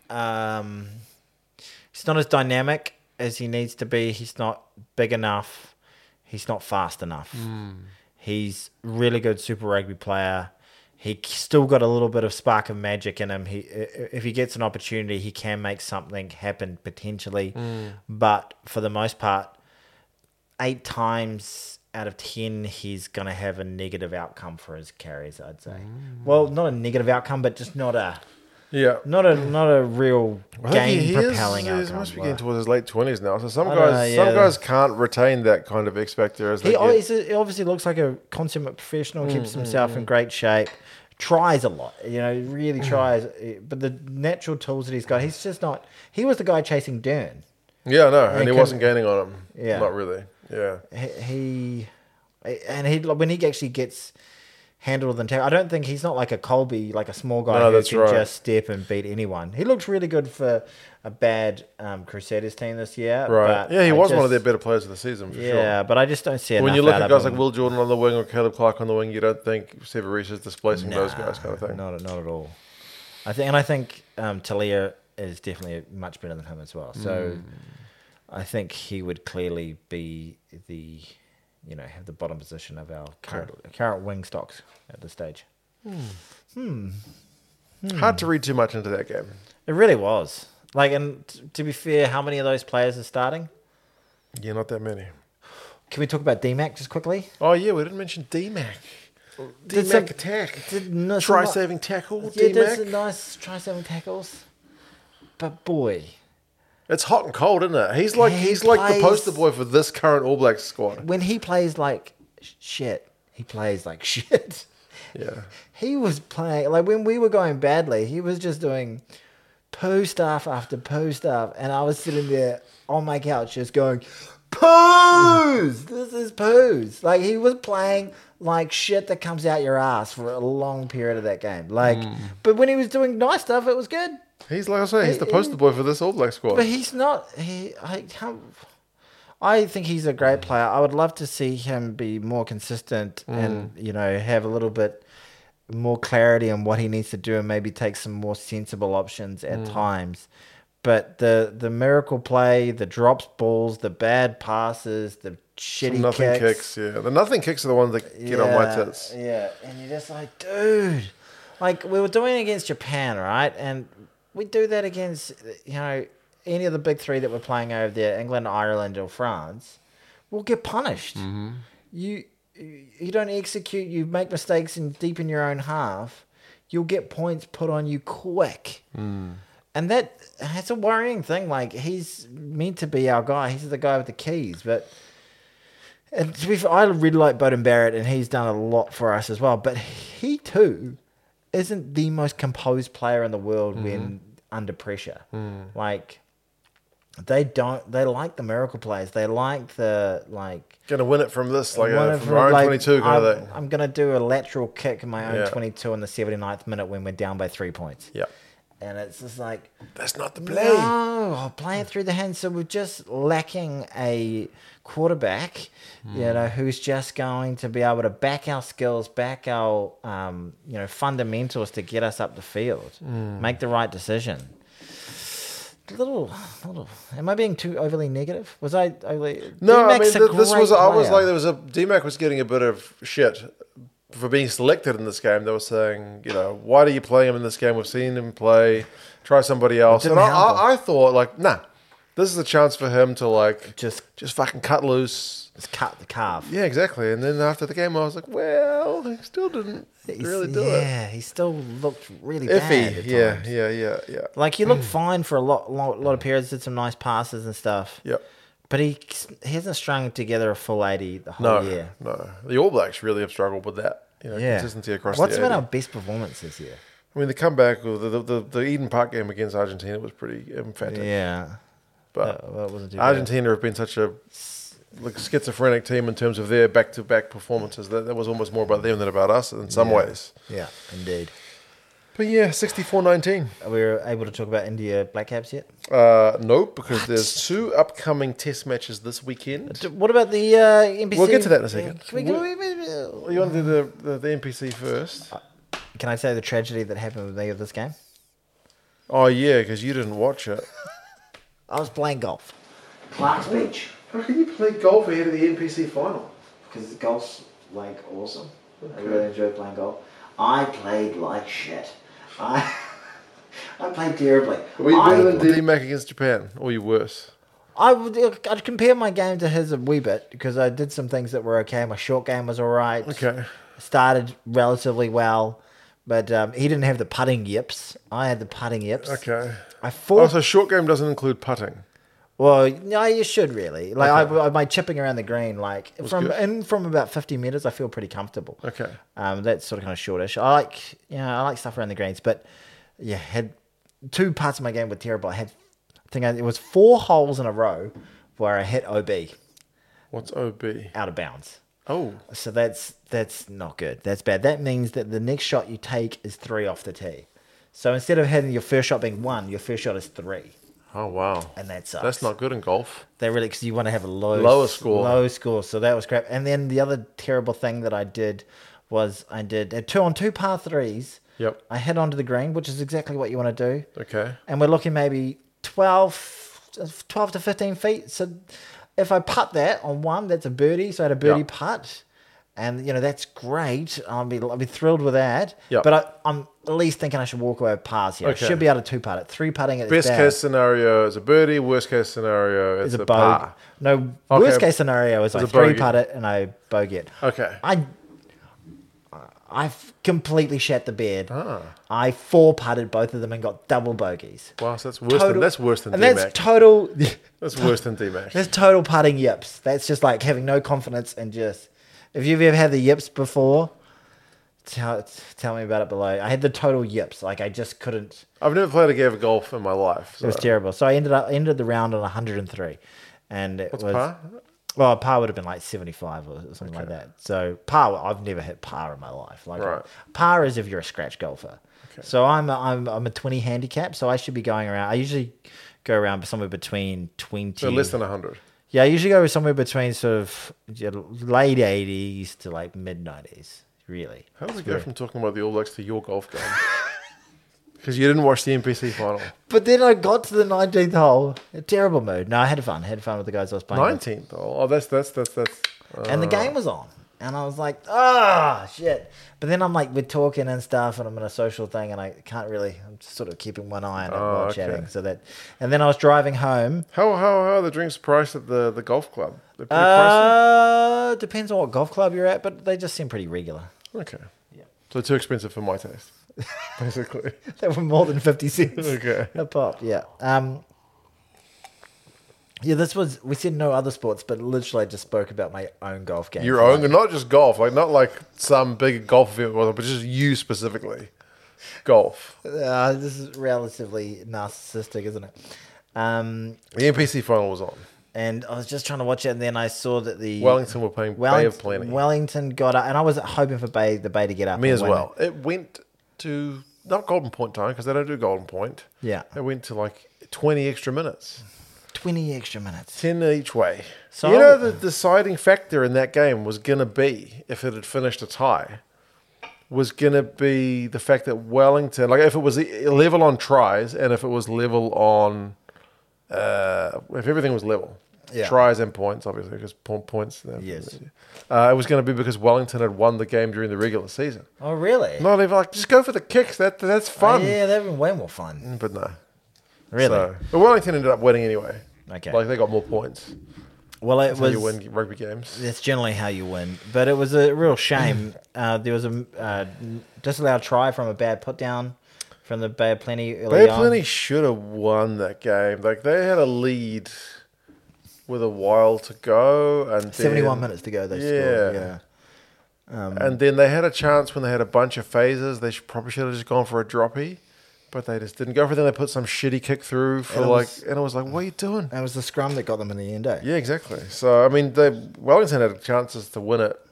as dynamic as he needs to be. He's not big enough. He's not fast enough. He's really good Super Rugby player. He still got a little bit of spark of magic in him. If he gets an opportunity, he can make something happen potentially. But for the most part, 8 times out of 10, he's going to have a negative outcome for his carries, I'd say. Well, not a negative outcome, but just not a real game propelling outcome. He must be getting towards his late 20s now. So some guys can't retain that kind of X factor as he obviously looks like a consummate professional, keeps himself in great shape, tries a lot, really tries. But the natural tools that he's got, he's just not. He was the guy chasing Dern. Yeah, no, and he wasn't gaining on him. Yeah, not really. Yeah, he when he actually gets handled and tackled. I don't think he's not like a Colby, like a small guy who can just step and beat anyone. He looks really good for a bad Crusaders team this year. Right. Yeah, he was one of their better players of the season, for sure. Yeah, but I just don't see enough. When you look at guys him. like Will Jordan on the wing or Caleb Clark on the wing, you don't think Sevu Reece is displacing those guys kind of thing. Not at all. I think Talia is definitely much better than him as well. So I think he would clearly be have the bottom position of our current wing stocks at this stage. Hard to read too much into that game. It really was. And to be fair, how many of those players are starting? Yeah, not that many. Can we talk about DMAC just quickly? Oh, yeah, we didn't mention DMAC. DMAC attack. Try-saving tackle, yeah, DMAC. did some nice try-saving tackles. But boy... It's hot and cold, isn't it? He's like the poster boy for this current All Blacks squad. When he plays like shit, he plays like shit. Yeah. He was playing, when we were going badly, he was just doing poo stuff after poo stuff. And I was sitting there on my couch just going, poos! This is poos. He was playing like shit that comes out your ass for a long period of that game. But when he was doing nice stuff, it was good. He's like I say, he's the poster boy for this All Black squad. But he's not. I think he's a great player. I would love to see him be more consistent and have a little bit more clarity on what he needs to do and maybe take some more sensible options at times. But the miracle play, the drops balls, the bad passes, the shitty nothing kicks. Yeah, the nothing kicks are the ones that get on my tits. Yeah, and you're just like, dude, we were doing it against Japan, right? And we do that against, any of the big three that we're playing over there, England, Ireland, or France, we'll get punished. Mm-hmm. You don't execute, you make mistakes deep in your own half, you'll get points put on you quick. And that's a worrying thing. He's meant to be our guy. He's the guy with the keys. But and to be fair, I really like Beauden Barrett, and he's done a lot for us as well. But he, too, isn't the most composed player in the world when under pressure. They like the miracle plays. They like the gonna win it from this, from our own 22 kind of thing. I'm gonna do a lateral kick in my own 22 in the 79th minute when we're down by 3 points. Yeah. And it's just that's not the play. No, play it through the hands. So we're just lacking a quarterback, who's just going to be able to back our skills, back our, fundamentals to get us up the field, make the right decision. Little. Am I being too overly negative? Was I overly? No, this was. I was DMAC was getting a bit of shit for being selected in this game. They were saying, why do you play him in this game? We've seen him play. Try somebody else. And I thought, nah, this is a chance for him to just fucking cut loose. Just cut the calf. Yeah, exactly. And then after the game, I was like, well, he still didn't really do it. Yeah, he still looked really iffy. Bad. Yeah. He looked fine for a lot of periods. Did some nice passes and stuff. Yep. But he hasn't strung together a full 80 the whole year. No, the All Blacks really have struggled with that. Consistency across What's the been our best performance this year? I mean, the comeback, the Eden Park game against Argentina was pretty emphatic. Yeah. But wasn't too Argentina have been such a schizophrenic team in terms of their back-to-back performances. That was almost more about them than about us in some ways. Yeah, indeed. But yeah, 64-19. Are we able to talk about India Black Caps yet? Nope, because there's 2 upcoming test matches this weekend. What about the NPC? We'll get to that in a second. Can we go? You want to do the NPC first? Can I say the tragedy that happened with me with this game? Oh, yeah, because you didn't watch it. I was playing golf. Clark's Beach. How can you play golf ahead of the NPC final? Because golf's like awesome. I really enjoy playing golf. I played like shit. I played terribly. Were you better than D-Mac against Japan? Or you worse? I'd compare my game to his a wee bit because I did some things that were okay. My short game was all right. Okay. Started relatively well, but he didn't have the putting yips. I had the putting yips. Okay. I fought. Oh, so short game doesn't include putting? Well, no, you should really. Like Okay. my chipping around the green, like from about 50 meters, I feel pretty comfortable. Okay. That's sort of kind of shortish. I like stuff around the greens, but yeah, had 2 parts of my game were terrible. It was 4 holes in a row where I hit OB What's OB? out of bounds. Oh. So that's not good. That's bad. That means that the next shot you take is 3 off the tee. So instead of having your first shot being 1, your first shot is 3. Oh, wow. And that sucks. That's not good in golf. They really, because you want to have a Lower score. Low score. So that was crap. And then the other terrible thing that I did was I did a 2 on 2 par 3s. Yep. I hit onto the green, which is exactly what you want to do. Okay. And we're looking maybe 12 to 15 feet. So if I putt that on 1, that's a birdie. So I had a birdie putt. And, that's great. I'll be thrilled with that. Yep. But I'm at least thinking I should walk away with pars here. Okay. I should be able to 2-putt it. 3-putting it. Best case scenario is a birdie. Worst case scenario is Is a a bogey. par. No, Okay. worst case scenario is I a bogey. 3-putt it and I bogey it. Okay. I've completely shat the bed. Ah. I 4-putted both of them and got double bogeys. Wow, so that's worse than And D-Mac. that's total. That's worse than D-Mac. That's total putting yips. That's just like having no confidence and just. If you've ever had the yips before, tell me about it below. I had the total yips. Like I just couldn't. I've never played a game of golf in my life. It was terrible. So I ended the round on 103, and it What's was. par? Well, par would have been like 75 or something like that. So par, I've never hit par in my life. Like Right. par is if you're a scratch golfer. Okay. So I'm a 20 handicap. So I should be going around. I usually go around somewhere between 20. So less than 100. Yeah, I usually go somewhere between sort of late 80s to like mid 90s. Really. How does it go from talking about the All Blacks to your golf game? Because you didn't watch the NPC final. But then I got to the 19th hole. A terrible mood. No, I had fun. Had fun with the guys I was playing with. 19th hole. Oh, that's. And the game was on. And I was like, shit. But then I'm like, we're talking and stuff, and I'm in a social thing, and I can't really, I'm just sort of keeping one eye on it while chatting. So that, and then I was driving home. How are the drinks priced at the golf club? They're pretty pricey? Depends on what golf club you're at, but they just seem pretty regular. Okay. Yeah. So too expensive for my taste, basically. They were more than 50 cents. Okay. A pop, yeah. Yeah, we said no other sports, but literally I just spoke about my own golf game. Your own, not just golf, not like some big golf event, but just you specifically. Golf. This is relatively narcissistic, isn't it? The NPC final was on. And I was just trying to watch it, and then I saw that the Wellington were playing Bay of Plenty. Wellington got up, and I was hoping for the Bay to get up. Me and as win well. It went to, not Golden Point time, because they don't do Golden Point. Yeah. It went to like 20 extra minutes. 20 extra minutes. 10 each way. So the deciding factor in that game was going to be, if it had finished a tie, was going to be the fact that Wellington, like if it was level on tries and if it was level on, if everything was level, tries and points, obviously, because points. Yes. It was going to be because Wellington had won the game during the regular season. Oh, really? Not even like, just go for the kicks. That's fun. Yeah, they've been way more fun. But no. Really? So, but Wellington ended up winning anyway. Okay. Like they got more points. Well, That's how you win rugby games. That's generally how you win. But it was a real shame. There was a disallowed try from a bad put down from the Bay of Plenty early Bay of on. Plenty should have won that game. Like they had a lead with a while to go, and 71 minutes to go. They scored. Yeah. And then they had a chance when they had a bunch of phases. They probably should have just gone for a droppy, but they just didn't go for it. Then they put some shitty kick through for and it was like, what are you doing? It was the scrum that got them in the end, eh? Yeah, exactly. So I mean, Wellington had chances to win it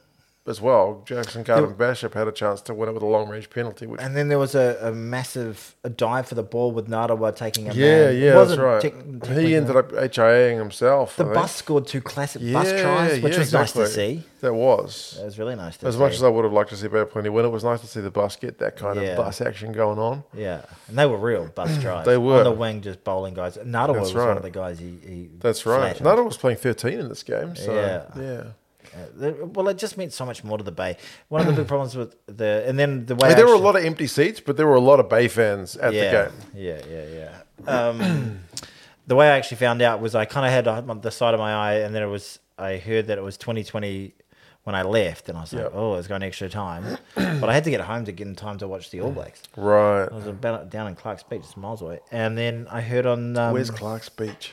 as well. Jackson Garden Bishop had a chance to win it with a long range penalty. Which And then there was a massive dive for the ball with Narawa taking a yeah, man. It yeah, that's wasn't right. technically He ended up HIAing himself. The I think. bus scored 2 classic bus tries, which was nice to see. That was. It was really nice to see. As much as I would have liked to see Bay Plenty win, it was nice to see the bus get that kind of bus action going on. Yeah, and they were real bus tries. They were. On the wing, just bowling guys. Narawa was one of the guys he That's right. flattened. Nada was playing 13 in this game. So, yeah. Well, it just meant so much more to the Bay. One of the big problems with and then the way Hey, there were a lot of empty seats, but there were a lot of Bay fans at the game. Yeah. The way I actually found out was I kind of had on the side of my eye, and then I heard that it was 2020 when I left, and I was like, oh, it's going extra time. But I had to get home to get in time to watch the All Blacks. Right. I was about down in Clark's Beach, just miles away. And then I heard on... Where's Clark's Beach?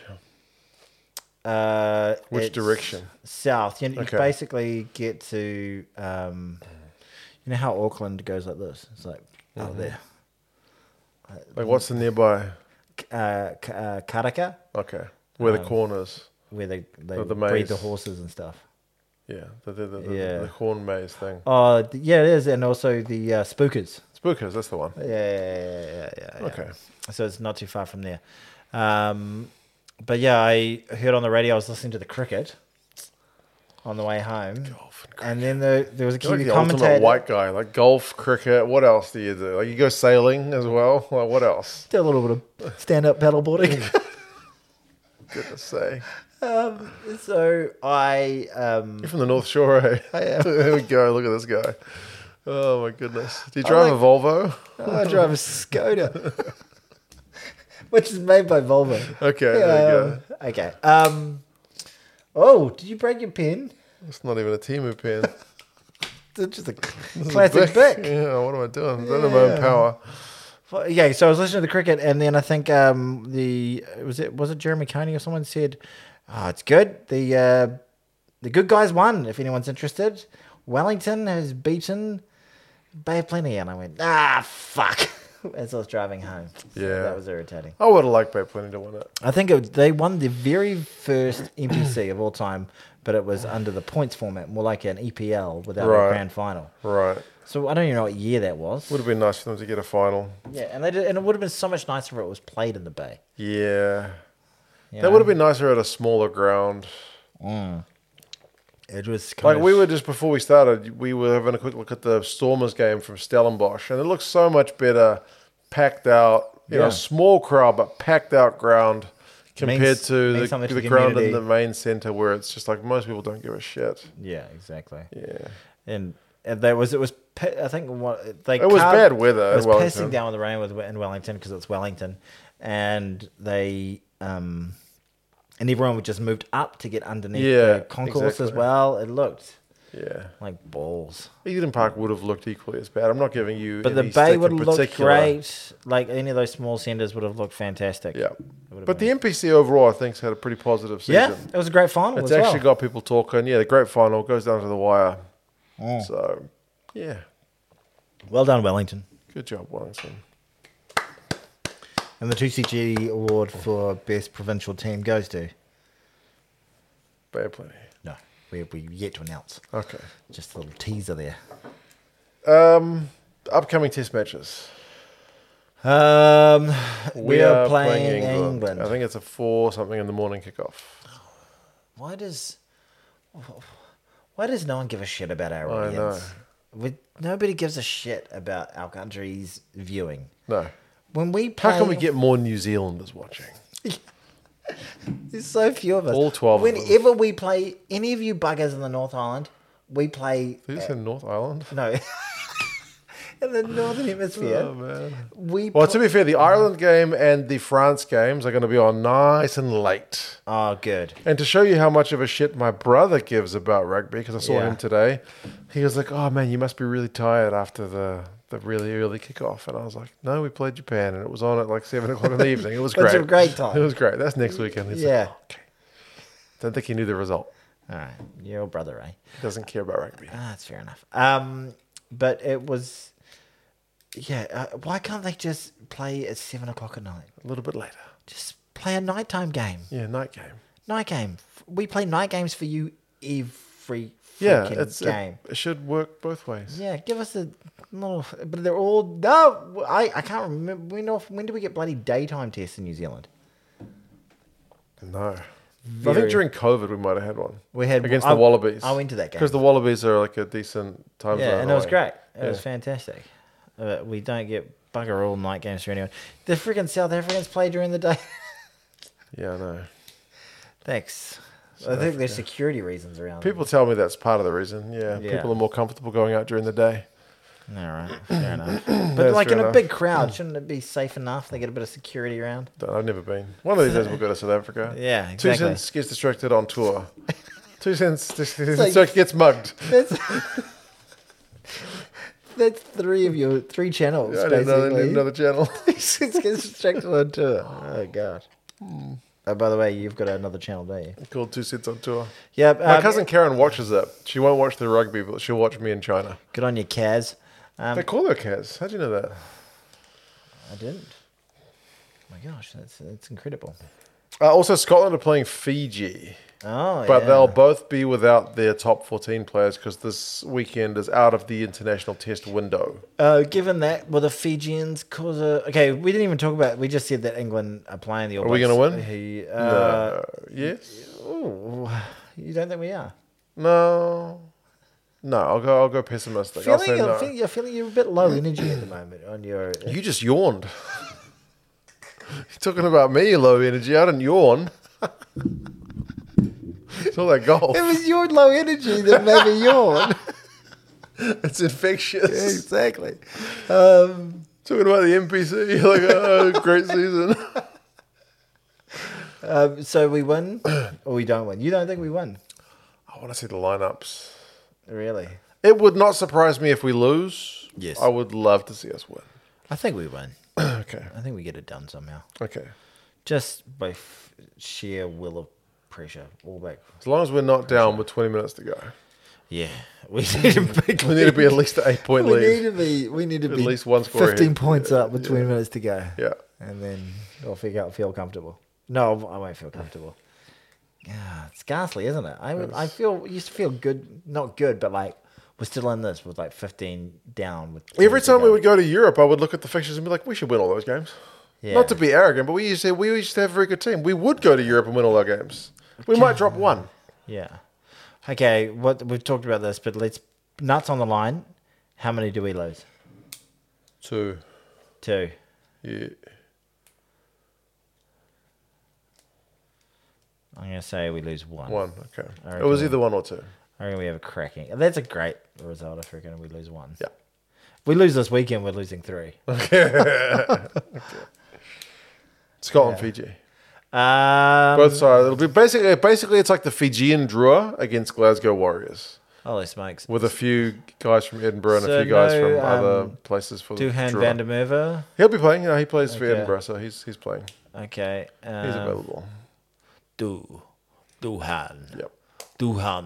Which direction? South. You basically get to... you know how Auckland goes like this? It's like out there. Like what's the nearby? Karaka. Okay. Where the corn is. Where they the breed maize. the horses and stuff. Yeah, the corn maze thing. Oh, yeah, it is. And also the Spookers. Spookers, that's the one. Yeah. Okay. So it's not too far from there. But yeah, I heard on the radio, I was listening to the cricket on the way home. Golf and then there was a You're Kiwi like the commentator. ultimate white guy, like golf, cricket. What else do you do? Like you go sailing as well? Like what else? Do a little bit of stand-up paddleboarding. Goodness sake. So I... You're from the North Shore, eh? I am. There we go. Look at this guy. Oh, my goodness. Do you drive a Volvo? I drive a Skoda. Which is made by Volvo. Okay, there you go. Okay. Oh, did you break your pen? It's not even a Temu pen. It's just a This is classic Bic. Bic. Yeah, what am I doing? I don't have my own power. Yeah, so I was listening to the cricket, and then I think was it Jeremy Coney or someone said, "Oh, it's good. The good guys won. If anyone's interested, Wellington has beaten Bay of Plenty," and I went, fuck. As I was driving home. So Yeah. that was irritating. I would have liked Bay Plenty to win it. I think they won the very first NPC of all time, but it was under the points format, more like an EPL without a grand final. Right. So I don't even know what year that was. Would have been nice for them to get a final. Yeah, and they did, and it would have been so much nicer if it was played in the Bay. Yeah. You That know? would have been nicer at a smaller ground. It was Like we were just before we started, we were having a quick look at the Stormers game from Stellenbosch, and it looks so much better, packed out. You know, small crowd but packed out ground compared to means something to the the ground in community. the main centre where it's just like most people don't give a shit. Yeah, exactly. Yeah, And it was I think they it was bad weather. It was in Wellington. pissing down with the rain in Wellington because it's Wellington, and they and everyone would just moved up to get underneath the concourse as exactly. well. It looked Yeah, like balls. Eden Park would have looked equally as bad. I'm not giving you, But the any Bay stick would in have looked particular. great. Like any of those small centres would have looked fantastic. Yeah, It would have but been- the NPC overall, I think, has had a pretty positive season. yeah, it was a great final. It's as actually well. got people talking. Yeah, the great final goes down to the wire. So, yeah, Well done, Wellington. good job, Wellington. And the 2CG award for best provincial team goes to Bay of Plenty. no, we yet to announce. Okay. Just a little teaser there. Upcoming test matches. We are playing England. I think it's a 4-something in the morning kickoff. Why does no one give a shit about our I audience? Nobody gives a shit about our country's viewing. No. When we play, How can we get more New Zealanders watching? There's so few of us. All 12 of them. Whenever we play, any of you buggers in the North Island, we play. Did you say North Island? No. In the Northern Hemisphere, Oh, man. well, To be fair, the Ireland game and the France games are going to be on nice and late. Oh, good. And to show you how much of a shit my brother gives about rugby, because I saw Yeah. him today, he was like, "Oh man, you must be really tired after the really early kickoff." And I was like, "No, we played Japan, and it was on at like 7:00 in the evening. It was It's great. a great time. It was great. That's next weekend." He's Yeah. like, "Okay." Don't think he knew the result. All right. Your brother, eh? He doesn't care about rugby. That's fair enough. But it was. Yeah. Why can't they just play at 7:00 at night? A little bit later. Just play a nighttime game. Yeah, night game. Night game. We play night games for you every Yeah, freaking game. it should work both ways. Yeah, give us a little. But they're all no. I can't remember. When did we get bloody daytime tests in New Zealand? No. I think during COVID we might have had one. We had against the Wallabies. I went to that game because the Wallabies are like a decent time zone. Yeah, and it was away. great. It was fantastic. We don't get bugger all night games for anyone. The freaking South Africans play during the day. Yeah, I know. Thanks. I think there's security reasons around. People tell me that's part of the reason. Yeah, people are more comfortable going out during the day. All right, fair enough. But like in a big crowd, shouldn't it be safe enough? They get a bit of security around. I've never been. One of these days we'll go to South Africa. Yeah, exactly. 2 Cents gets distracted on tour. 2 Cents gets mugged. That's three channels. Yeah, basically. another channel. Gets distracted on tour. Oh god. Oh, by the way, you've got another channel, don't you? Called 2 Cents on Tour. Yeah. My cousin Karen watches it. She won't watch the rugby, but she'll watch me in China. Good on you, Kaz. They call her Kaz. How'd you know that? I didn't. Oh my gosh, that's incredible. Also, Scotland are playing Fiji. Oh, But yeah. they'll both be without their top 14 players because this weekend is out of the international test window. Given that, will the Fijians cause a... Okay, we didn't even talk about... We just said that England are playing the All Are we Blacks. going to win? Yes? Ooh, you don't think we are? No. No, I'll go pessimistic. I'll say no. I feel you're a bit low energy at the moment on your... You just yawned. You're talking about me, low energy. I didn't yawn. It's all that golf. It was your low energy that made me yawn. It's infectious. Yeah, exactly. Talking about the NPC, like, oh, great season. So we win or we don't win? You don't think we win? I want to see the lineups. Really? It would not surprise me if we lose. Yes. I would love to see us win. I think we win. Okay. I think we get it done somehow. Okay. Just by sheer will of pressure. All back. As long as we're not down with 20 minutes to go. Yeah. We need a big We need to be at least an 8-point lead. We need to be At least one score 15 ahead. points up with 20 minutes to go. Yeah. And then I'll feel comfortable. No, I won't feel comfortable. Yeah, it's ghastly, isn't it? I used to feel good, not good, but like we're still in this with like 15 down. With Every time we would go to Europe, I would look at the fixtures and be like, we should win all those games. Yeah. Not to be arrogant, but we used to have a very good team. We would go to Europe and win all our games. We might drop one. Yeah. Okay, we've talked about this, but let's nuts on the line. How many do we lose? 2. 2. Yeah. I'm gonna say we lose 1. 1. Okay. I It was reckon- either 1 or 2. I reckon we have a cracking. That's a great result. I reckon we lose 1. Yeah. If we lose this weekend, we're losing 3. Scotland, Fiji. Um, Both sides. It'll be basically it's like the Fijian Drua against Glasgow Warriors. Holy smokes. With a few guys from Edinburgh and So a few guys no, from other places for the Duhan Drua. van der Merwe. He'll be playing. He plays for Okay. Edinburgh, so he's playing. Okay. He's available. Duhan. Yep. Duhan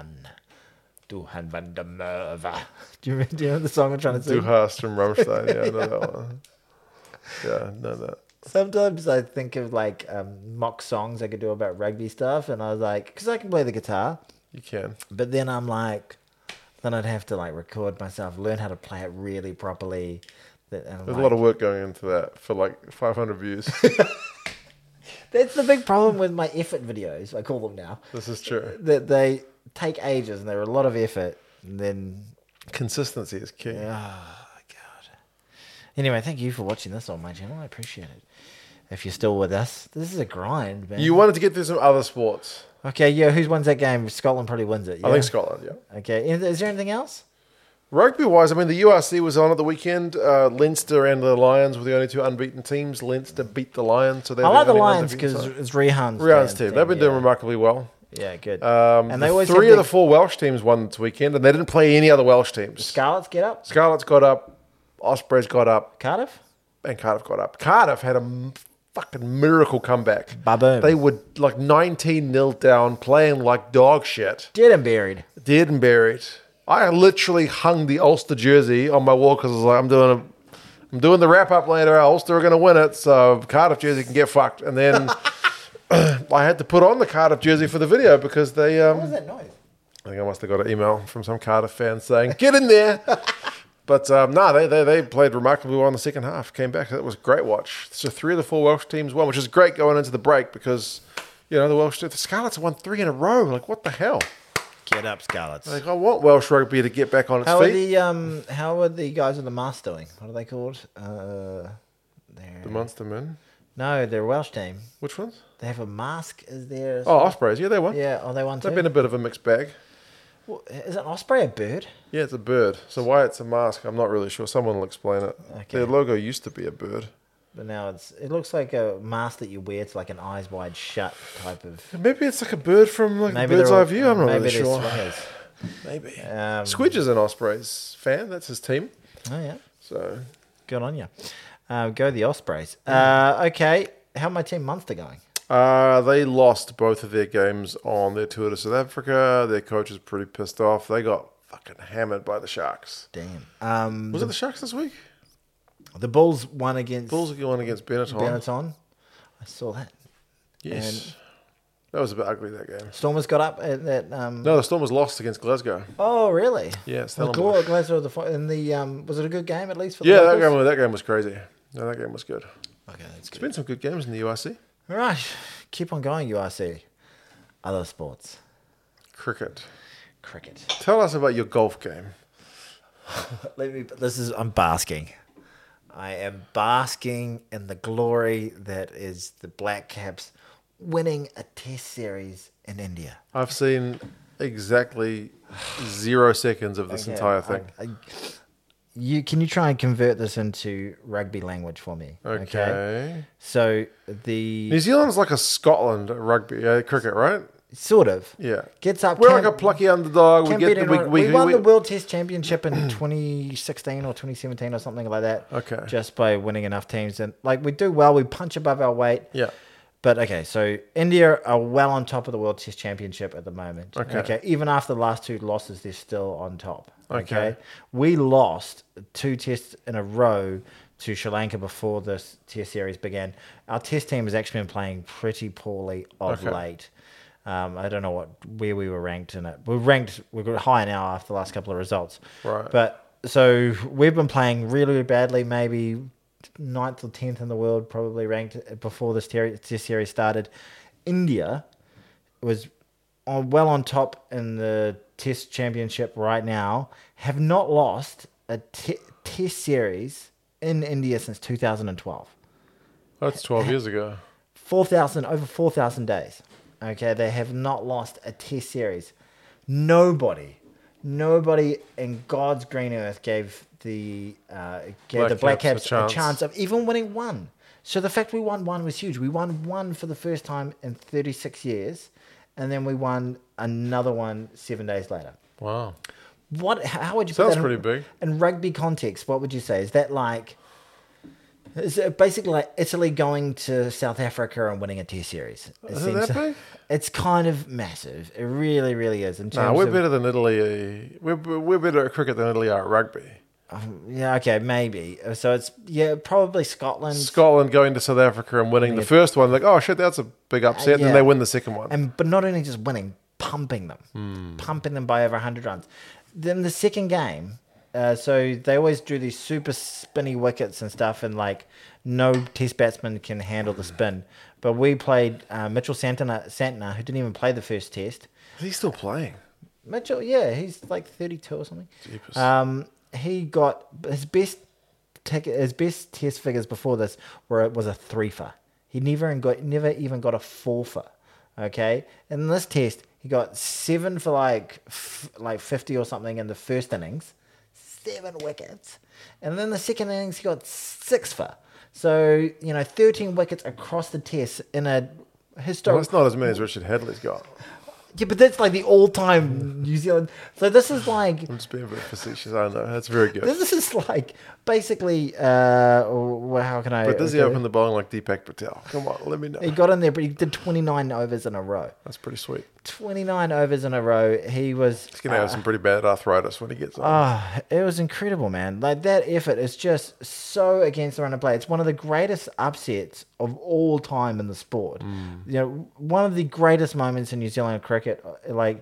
van der Merwe. Do you know the song I'm trying to sing? Duhast from Rammstein. Yeah, I know that one. Yeah, I know that. Sometimes I think of like mock songs I could do about rugby stuff, and I was like, because I can play the guitar, You can. but then I'm like, then I'd have to like record myself, learn how to play it really properly. And I'm There's like, a lot of work going into that for like 500 views. That's the big problem with my effort videos. I call them now. This is true. That they take ages and they're a lot of effort, and then Consistency is key. oh god. Anyway, thank you for watching this on my channel. I appreciate it. If you're still with us, this is a grind, man. You wanted to get through some other sports. Okay, yeah. Who wins that game? Scotland probably wins it. Yeah? I think Scotland, yeah. Okay. Is there anything else? Rugby-wise, I mean, the URC was on at the weekend. Leinster and the Lions were the only 2 unbeaten teams. Leinster beat the Lions. So I like the Lions because it's Rihan's Rihan's team. They've been doing remarkably well. Yeah, good. And they always 3 have of the 4 Welsh teams won this weekend, and they didn't play any other Welsh teams. Scarlets get up. Scarlets got up, Ospreys got up, Cardiff. and Cardiff got up. Cardiff had a fucking miracle comeback. Ba-boom. They were like 19-0 down, playing like dog shit. Dead and buried. Dead and buried. I literally hung the Ulster jersey on my wall because I was like, I'm doing the wrap up later. Ulster are going to win it, so Cardiff jersey can get fucked. And then I had to put on the Cardiff jersey for the video because they What was that noise? I think I must have got an email from some Cardiff fan saying, "Get in there." But no, they played remarkably well in the second half. Came back. That was a great watch. So 3 of the 4 Welsh teams won, which is great going into the break because the Scarlets have won 3 in a row. Like, what the hell? Get up, Scarlets. Like, I want Welsh rugby to get back on its feet. How are the guys with the mask doing? What are they called? The Munster men. No, they're a Welsh team. Which ones? They have a mask. Is there? Oh, Ospreys. Yeah, they won. Yeah. Oh, they won too. They've been a bit of a mixed bag. Well, is an osprey a bird? Yeah, it's a bird. So why it's a mask, I'm not really sure. Someone will explain it. Okay. Their logo used to be a bird. But now it looks like a mask that you wear. It's like an eyes wide shut type of. Maybe it's like a bird from like a bird's eye view. I'm not really sure. Swingers. Maybe. Squidge is an Ospreys fan. That's his team. Oh yeah. So good on you. Go the Ospreys. Okay. How my team Munster going? They lost both of their games on their tour to South Africa. Their coach is pretty pissed off. They got fucking hammered by the Sharks. Damn. Was it the Sharks this week? The Bulls won against Benetton. I saw that. Yes. And that was a bit ugly, that game. Stormers got up at that. No, the Stormers lost against Glasgow. Oh, really? Yeah, Stellenbosch. Glasgow in the was it a good game at least for the that game was crazy. No, that game was good. Okay, that's good. There's been some good games in the URC. All right, keep on going, URC. Other sports. Cricket. Cricket. Tell us about your golf game. I'm basking. I am basking in the glory that is the Black Caps winning a test series in India. I've seen exactly 0 seconds of this entire thing. Can you try and convert this into rugby language for me? Okay. So New Zealand's like a Scotland at rugby cricket, right? Sort of. Yeah. Gets up. We're like a plucky underdog. We won the World Test Championship in 2016 or 2017 or something like that. Okay. Just by winning enough teams. And we do well. We punch above our weight. Yeah. But okay, so India are well on top of the World Test Championship at the moment. Okay. Even after the last 2 losses, they're still on top. Okay. We lost 2 tests in a row to Sri Lanka before this test series began. Our test team has actually been playing pretty poorly of late. I don't know where we were ranked in it. We're high now after the last couple of results. Right. But so we've been playing really, really badly, maybe 9th or 10th in the world, probably ranked before this test series started. India was well on top in the test championship right now, have not lost a test series in India since 2012. That's 12 years ago. Over 4,000 days. Okay, they have not lost a test series. Nobody in God's green earth gave the Black Caps a chance of even winning one. So the fact we won one was huge. We won one for the first time in 36 years, and then we won another one 7 days later. Wow. How would you put that pretty big. In rugby context, what would you say? Is it basically like Italy going to South Africa and winning a test series? Is it that big? It's kind of massive. It really, really is. We're better than Italy. We're better at cricket than Italy are at rugby. Yeah, okay, maybe. So it's probably Scotland. Scotland going to South Africa and winning the first one. Like, oh shit, that's a big upset. And then they win the second one. But not only just winning, pumping them by over 100 runs. Then the second game. So they always do these super spinny wickets and stuff, and no test batsman can handle the spin. But we played Mitchell Santner, who didn't even play the first test. Is he still playing? Mitchell, yeah, he's like 32 or something. Jeepers. He got his best test figures before this was a 3-fer. He never even got a 4-fer. Okay, and in this test he got 7 for like 50 or something in the first innings. 7 wickets. And then the second innings, he got 6-fer. So, 13 wickets across the test in a historic... Well, that's not as many as Richard Hadley's got. Yeah, but that's like the all-time New Zealand... So this is like... I'm just being a bit facetious, I know. That's very good. This is like, basically... how can I... But does he open the bowling like Deepak Patel? Come on, let me know. He got in there, but he did 29 overs in a row. That's pretty sweet. 29 overs in a row. He's going to have some pretty bad arthritis when he gets on. It was incredible, man. That effort is just so against the run of play. It's one of the greatest upsets of all time in the sport. One of the greatest moments in New Zealand cricket,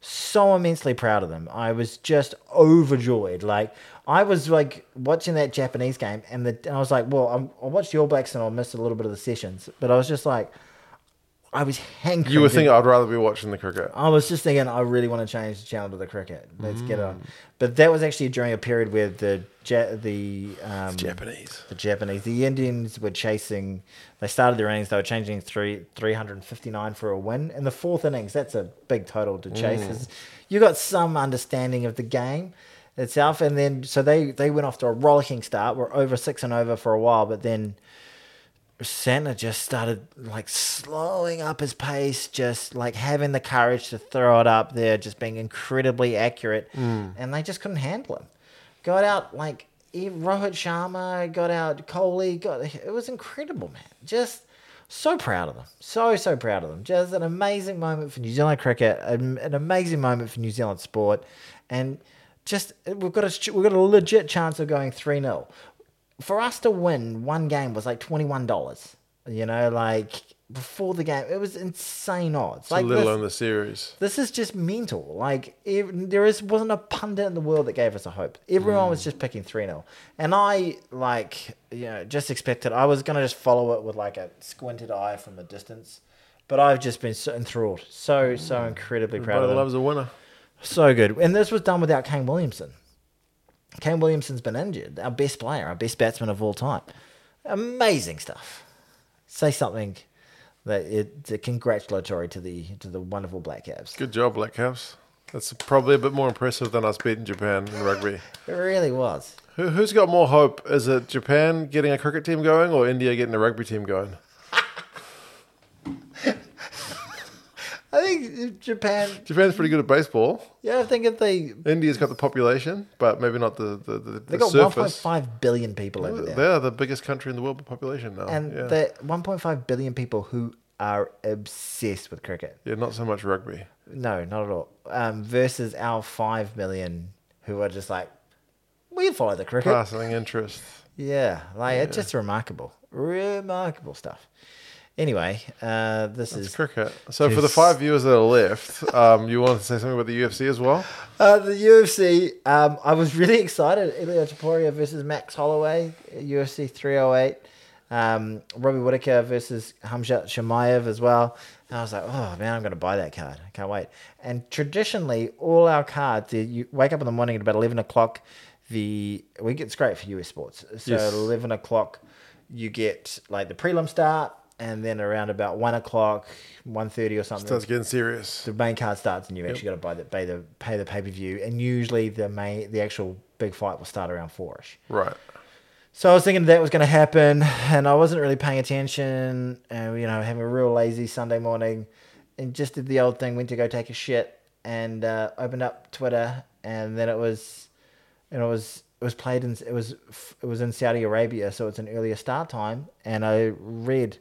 so immensely proud of them. I was just overjoyed. Like, I was like watching that Japanese game, and I was like, well, I watched the All Blacks and I missed a little bit of the sessions, but I was just like, I was hankering. You were thinking I'd rather be watching the cricket. I was just thinking, I really want to change the channel to the cricket. Let's get on. But that was actually during a period where the Japanese. The Indians were chasing. They started their innings. They were changing 359 for a win in the fourth innings. That's a big total to chase. You got some understanding of the game itself, and then so they went off to a rollicking start. We're over 6 and over for a while, but then Santner just started like slowing up his pace, just like having the courage to throw it up there, just being incredibly accurate, and they just couldn't handle him. Got out like Rohit Sharma, got out Kohli, it was incredible, man. Just so proud of them, so proud of them. Just an amazing moment for New Zealand cricket, an amazing moment for New Zealand sport, and just we've got a legit chance of going 3-0. For us to win one game was like $21. You know, like before the game, it was insane odds. It's like a little in the series. This is just mental. Like wasn't a pundit in the world that gave us a hope. Everyone was just picking 3-0, and I just expected I was gonna just follow it with like a squinted eye from a distance, but I've just been so enthralled, so incredibly proud of Everybody them. loves a winner. So good, and this was done without Kane Williamson. Kane Williamson's been injured. Our best player, our best batsman of all time. Amazing stuff. Say something that it's congratulatory to the wonderful Black Caps. Good job, Black Caps. That's probably a bit more impressive than us beating Japan in rugby. It really was. Who's got more hope? Is it Japan getting a cricket team going or India getting a rugby team going? I think Japan's pretty good at baseball. Yeah, I think if India's got the population, but maybe not the they got surface. 1.5 billion people over there. They're the biggest country in the world by population now. And the 1.5 billion people who are obsessed with cricket. Yeah, not so much rugby. No, not at all. Versus our 5 million who are just like, we follow the cricket. Passing interest. Yeah, it's just remarkable. Remarkable stuff. Anyway, That's cricket. So for the 5 viewers that are left, you want to say something about the UFC as well? The UFC, I was really excited. Ilya Topuria versus Max Holloway, UFC 308. Robbie Whittaker versus Hamzat Chimaev as well. And I was like, oh man, I'm going to buy that card. I can't wait. And traditionally, all our cards, you wake up in the morning at about 11 o'clock. It's great for US sports. So yes. At 11 o'clock, you get like the prelim start. And then around about 1 o'clock, 1:30 or something, starts getting serious. The main card starts, and you actually got to pay the pay-per-view. And usually the actual big fight will start around 4ish. Right. So I was thinking that was going to happen, and I wasn't really paying attention. And having a real lazy Sunday morning, and just did the old thing. Went to go take a shit, and opened up Twitter, and then it was played in it was in Saudi Arabia, so it's an earlier start time, and I read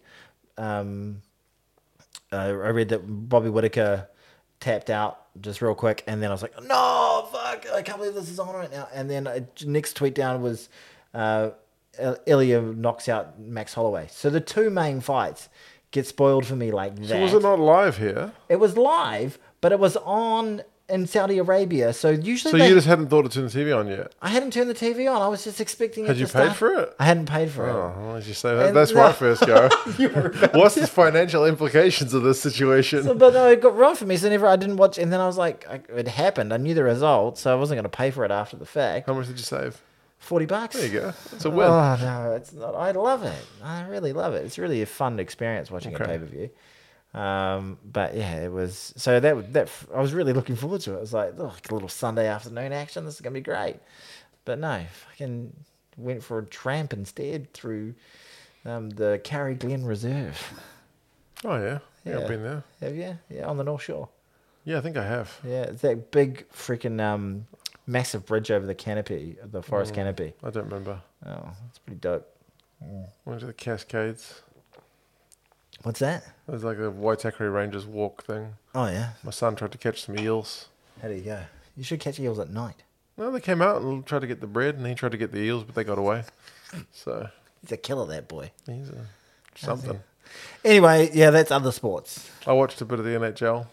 that Bobby Whittaker tapped out just real quick, and then I was like, no, fuck, I can't believe this is on right now. And then next tweet down was Ilya knocks out Max Holloway. So the two main fights get spoiled for me like that. So was it not live here? It was live, but it was on in Saudi Arabia. So usually you just hadn't thought to turn the TV on yet? I hadn't turned the TV on. I was just expecting Had it you to start. paid for it? I hadn't paid for it. Oh, why did you say that? That's where I first go. What's the financial implications of this situation? But no, it got wrong for me. So I didn't watch, and then I was like, it happened. I knew the result, so I wasn't going to pay for it after the fact. How much did you save? $40. There you go. It's a win. Oh no, it's not. I love it. I really love it. It's really a fun experience watching a pay-per-view. But yeah, it was. So that I was really looking forward to it. It was like, oh, a little Sunday afternoon action. This is gonna be great. But no, fucking went for a tramp instead through the Carrie Glen Reserve. Oh yeah, I've been there. Have you? Yeah, on the North Shore. Yeah, I think I have. Yeah, it's that big freaking massive bridge over the canopy, the forest canopy. I don't remember. Oh, it's pretty dope. Went to the Cascades. What's that? It was like a Waitakere Rangers walk thing. Oh yeah. My son tried to catch some eels. How do you go? You should catch eels at night. No, they came out and tried to get the bread, and he tried to get the eels, but they got away. So He's a killer, that boy. he's something. Anyway, yeah, that's other sports. I watched a bit of the NHL.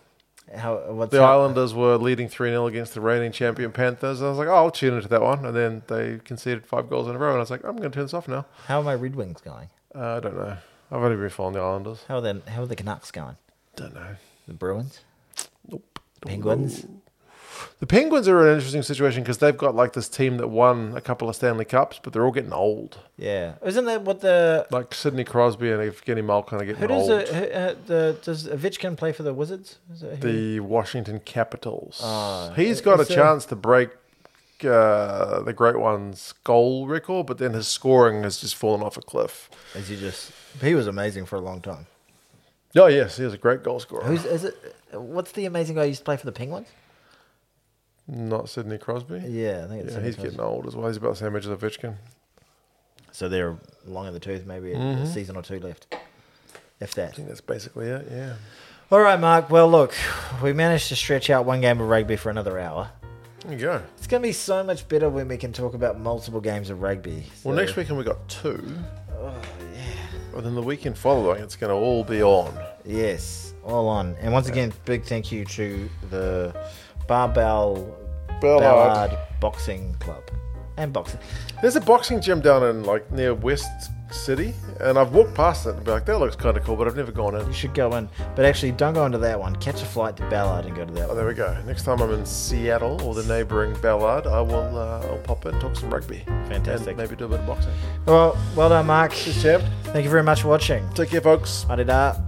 The Islanders were leading 3-0 against the reigning champion Panthers. I was like, I'll tune into that one. And then they conceded 5 goals in a row. And I was like, I'm going to turn this off now. How are my Red Wings going? I don't know. I've only been following the Islanders. How are the Canucks going? Don't know. The Bruins? Nope. Penguins? The Penguins are in an interesting situation because they've got like this team that won a couple of Stanley Cups, but they're all getting old. Yeah. Isn't that what the... Like Sidney Crosby and Evgeny Malkin are getting old. Does Ovechkin play for the Wizards? The Washington Capitals. Oh, He's got a chance to break the Great One's goal record, but then his scoring has just fallen off a cliff. He was amazing for a long time. Oh, yes. He was a great goal scorer. What's the amazing guy who used to play for the Penguins? Not Sidney Crosby? Yeah, I think it's he's getting old as well. He's about the same age as Ovechkin. So they're long in the tooth, maybe a season or 2 left. If that. I think that's basically it, yeah. All right, Mark. Well, look, we managed to stretch out one game of rugby for another hour. There you go. It's going to be so much better when we can talk about multiple games of rugby. Well, next weekend we got 2. Oh, yeah. But then the weekend following, it's going to all be on. Yes, all on. And once again, big thank you to the Barbell Ballard Boxing Club and boxing. There's a boxing gym down in like near West City, and I've walked past it and be like, that looks kind of cool, but I've never gone in. You should go in, but actually don't go into that one. Catch a flight to Ballard and go to that one. Oh, there we go. Next time I'm in Seattle or the neighbouring Ballard, I'll pop in and talk some rugby. Fantastic. And maybe do a bit of boxing. Well done, Mark. Cheers, champ. Thank you very much for watching. Take care, folks. Adida.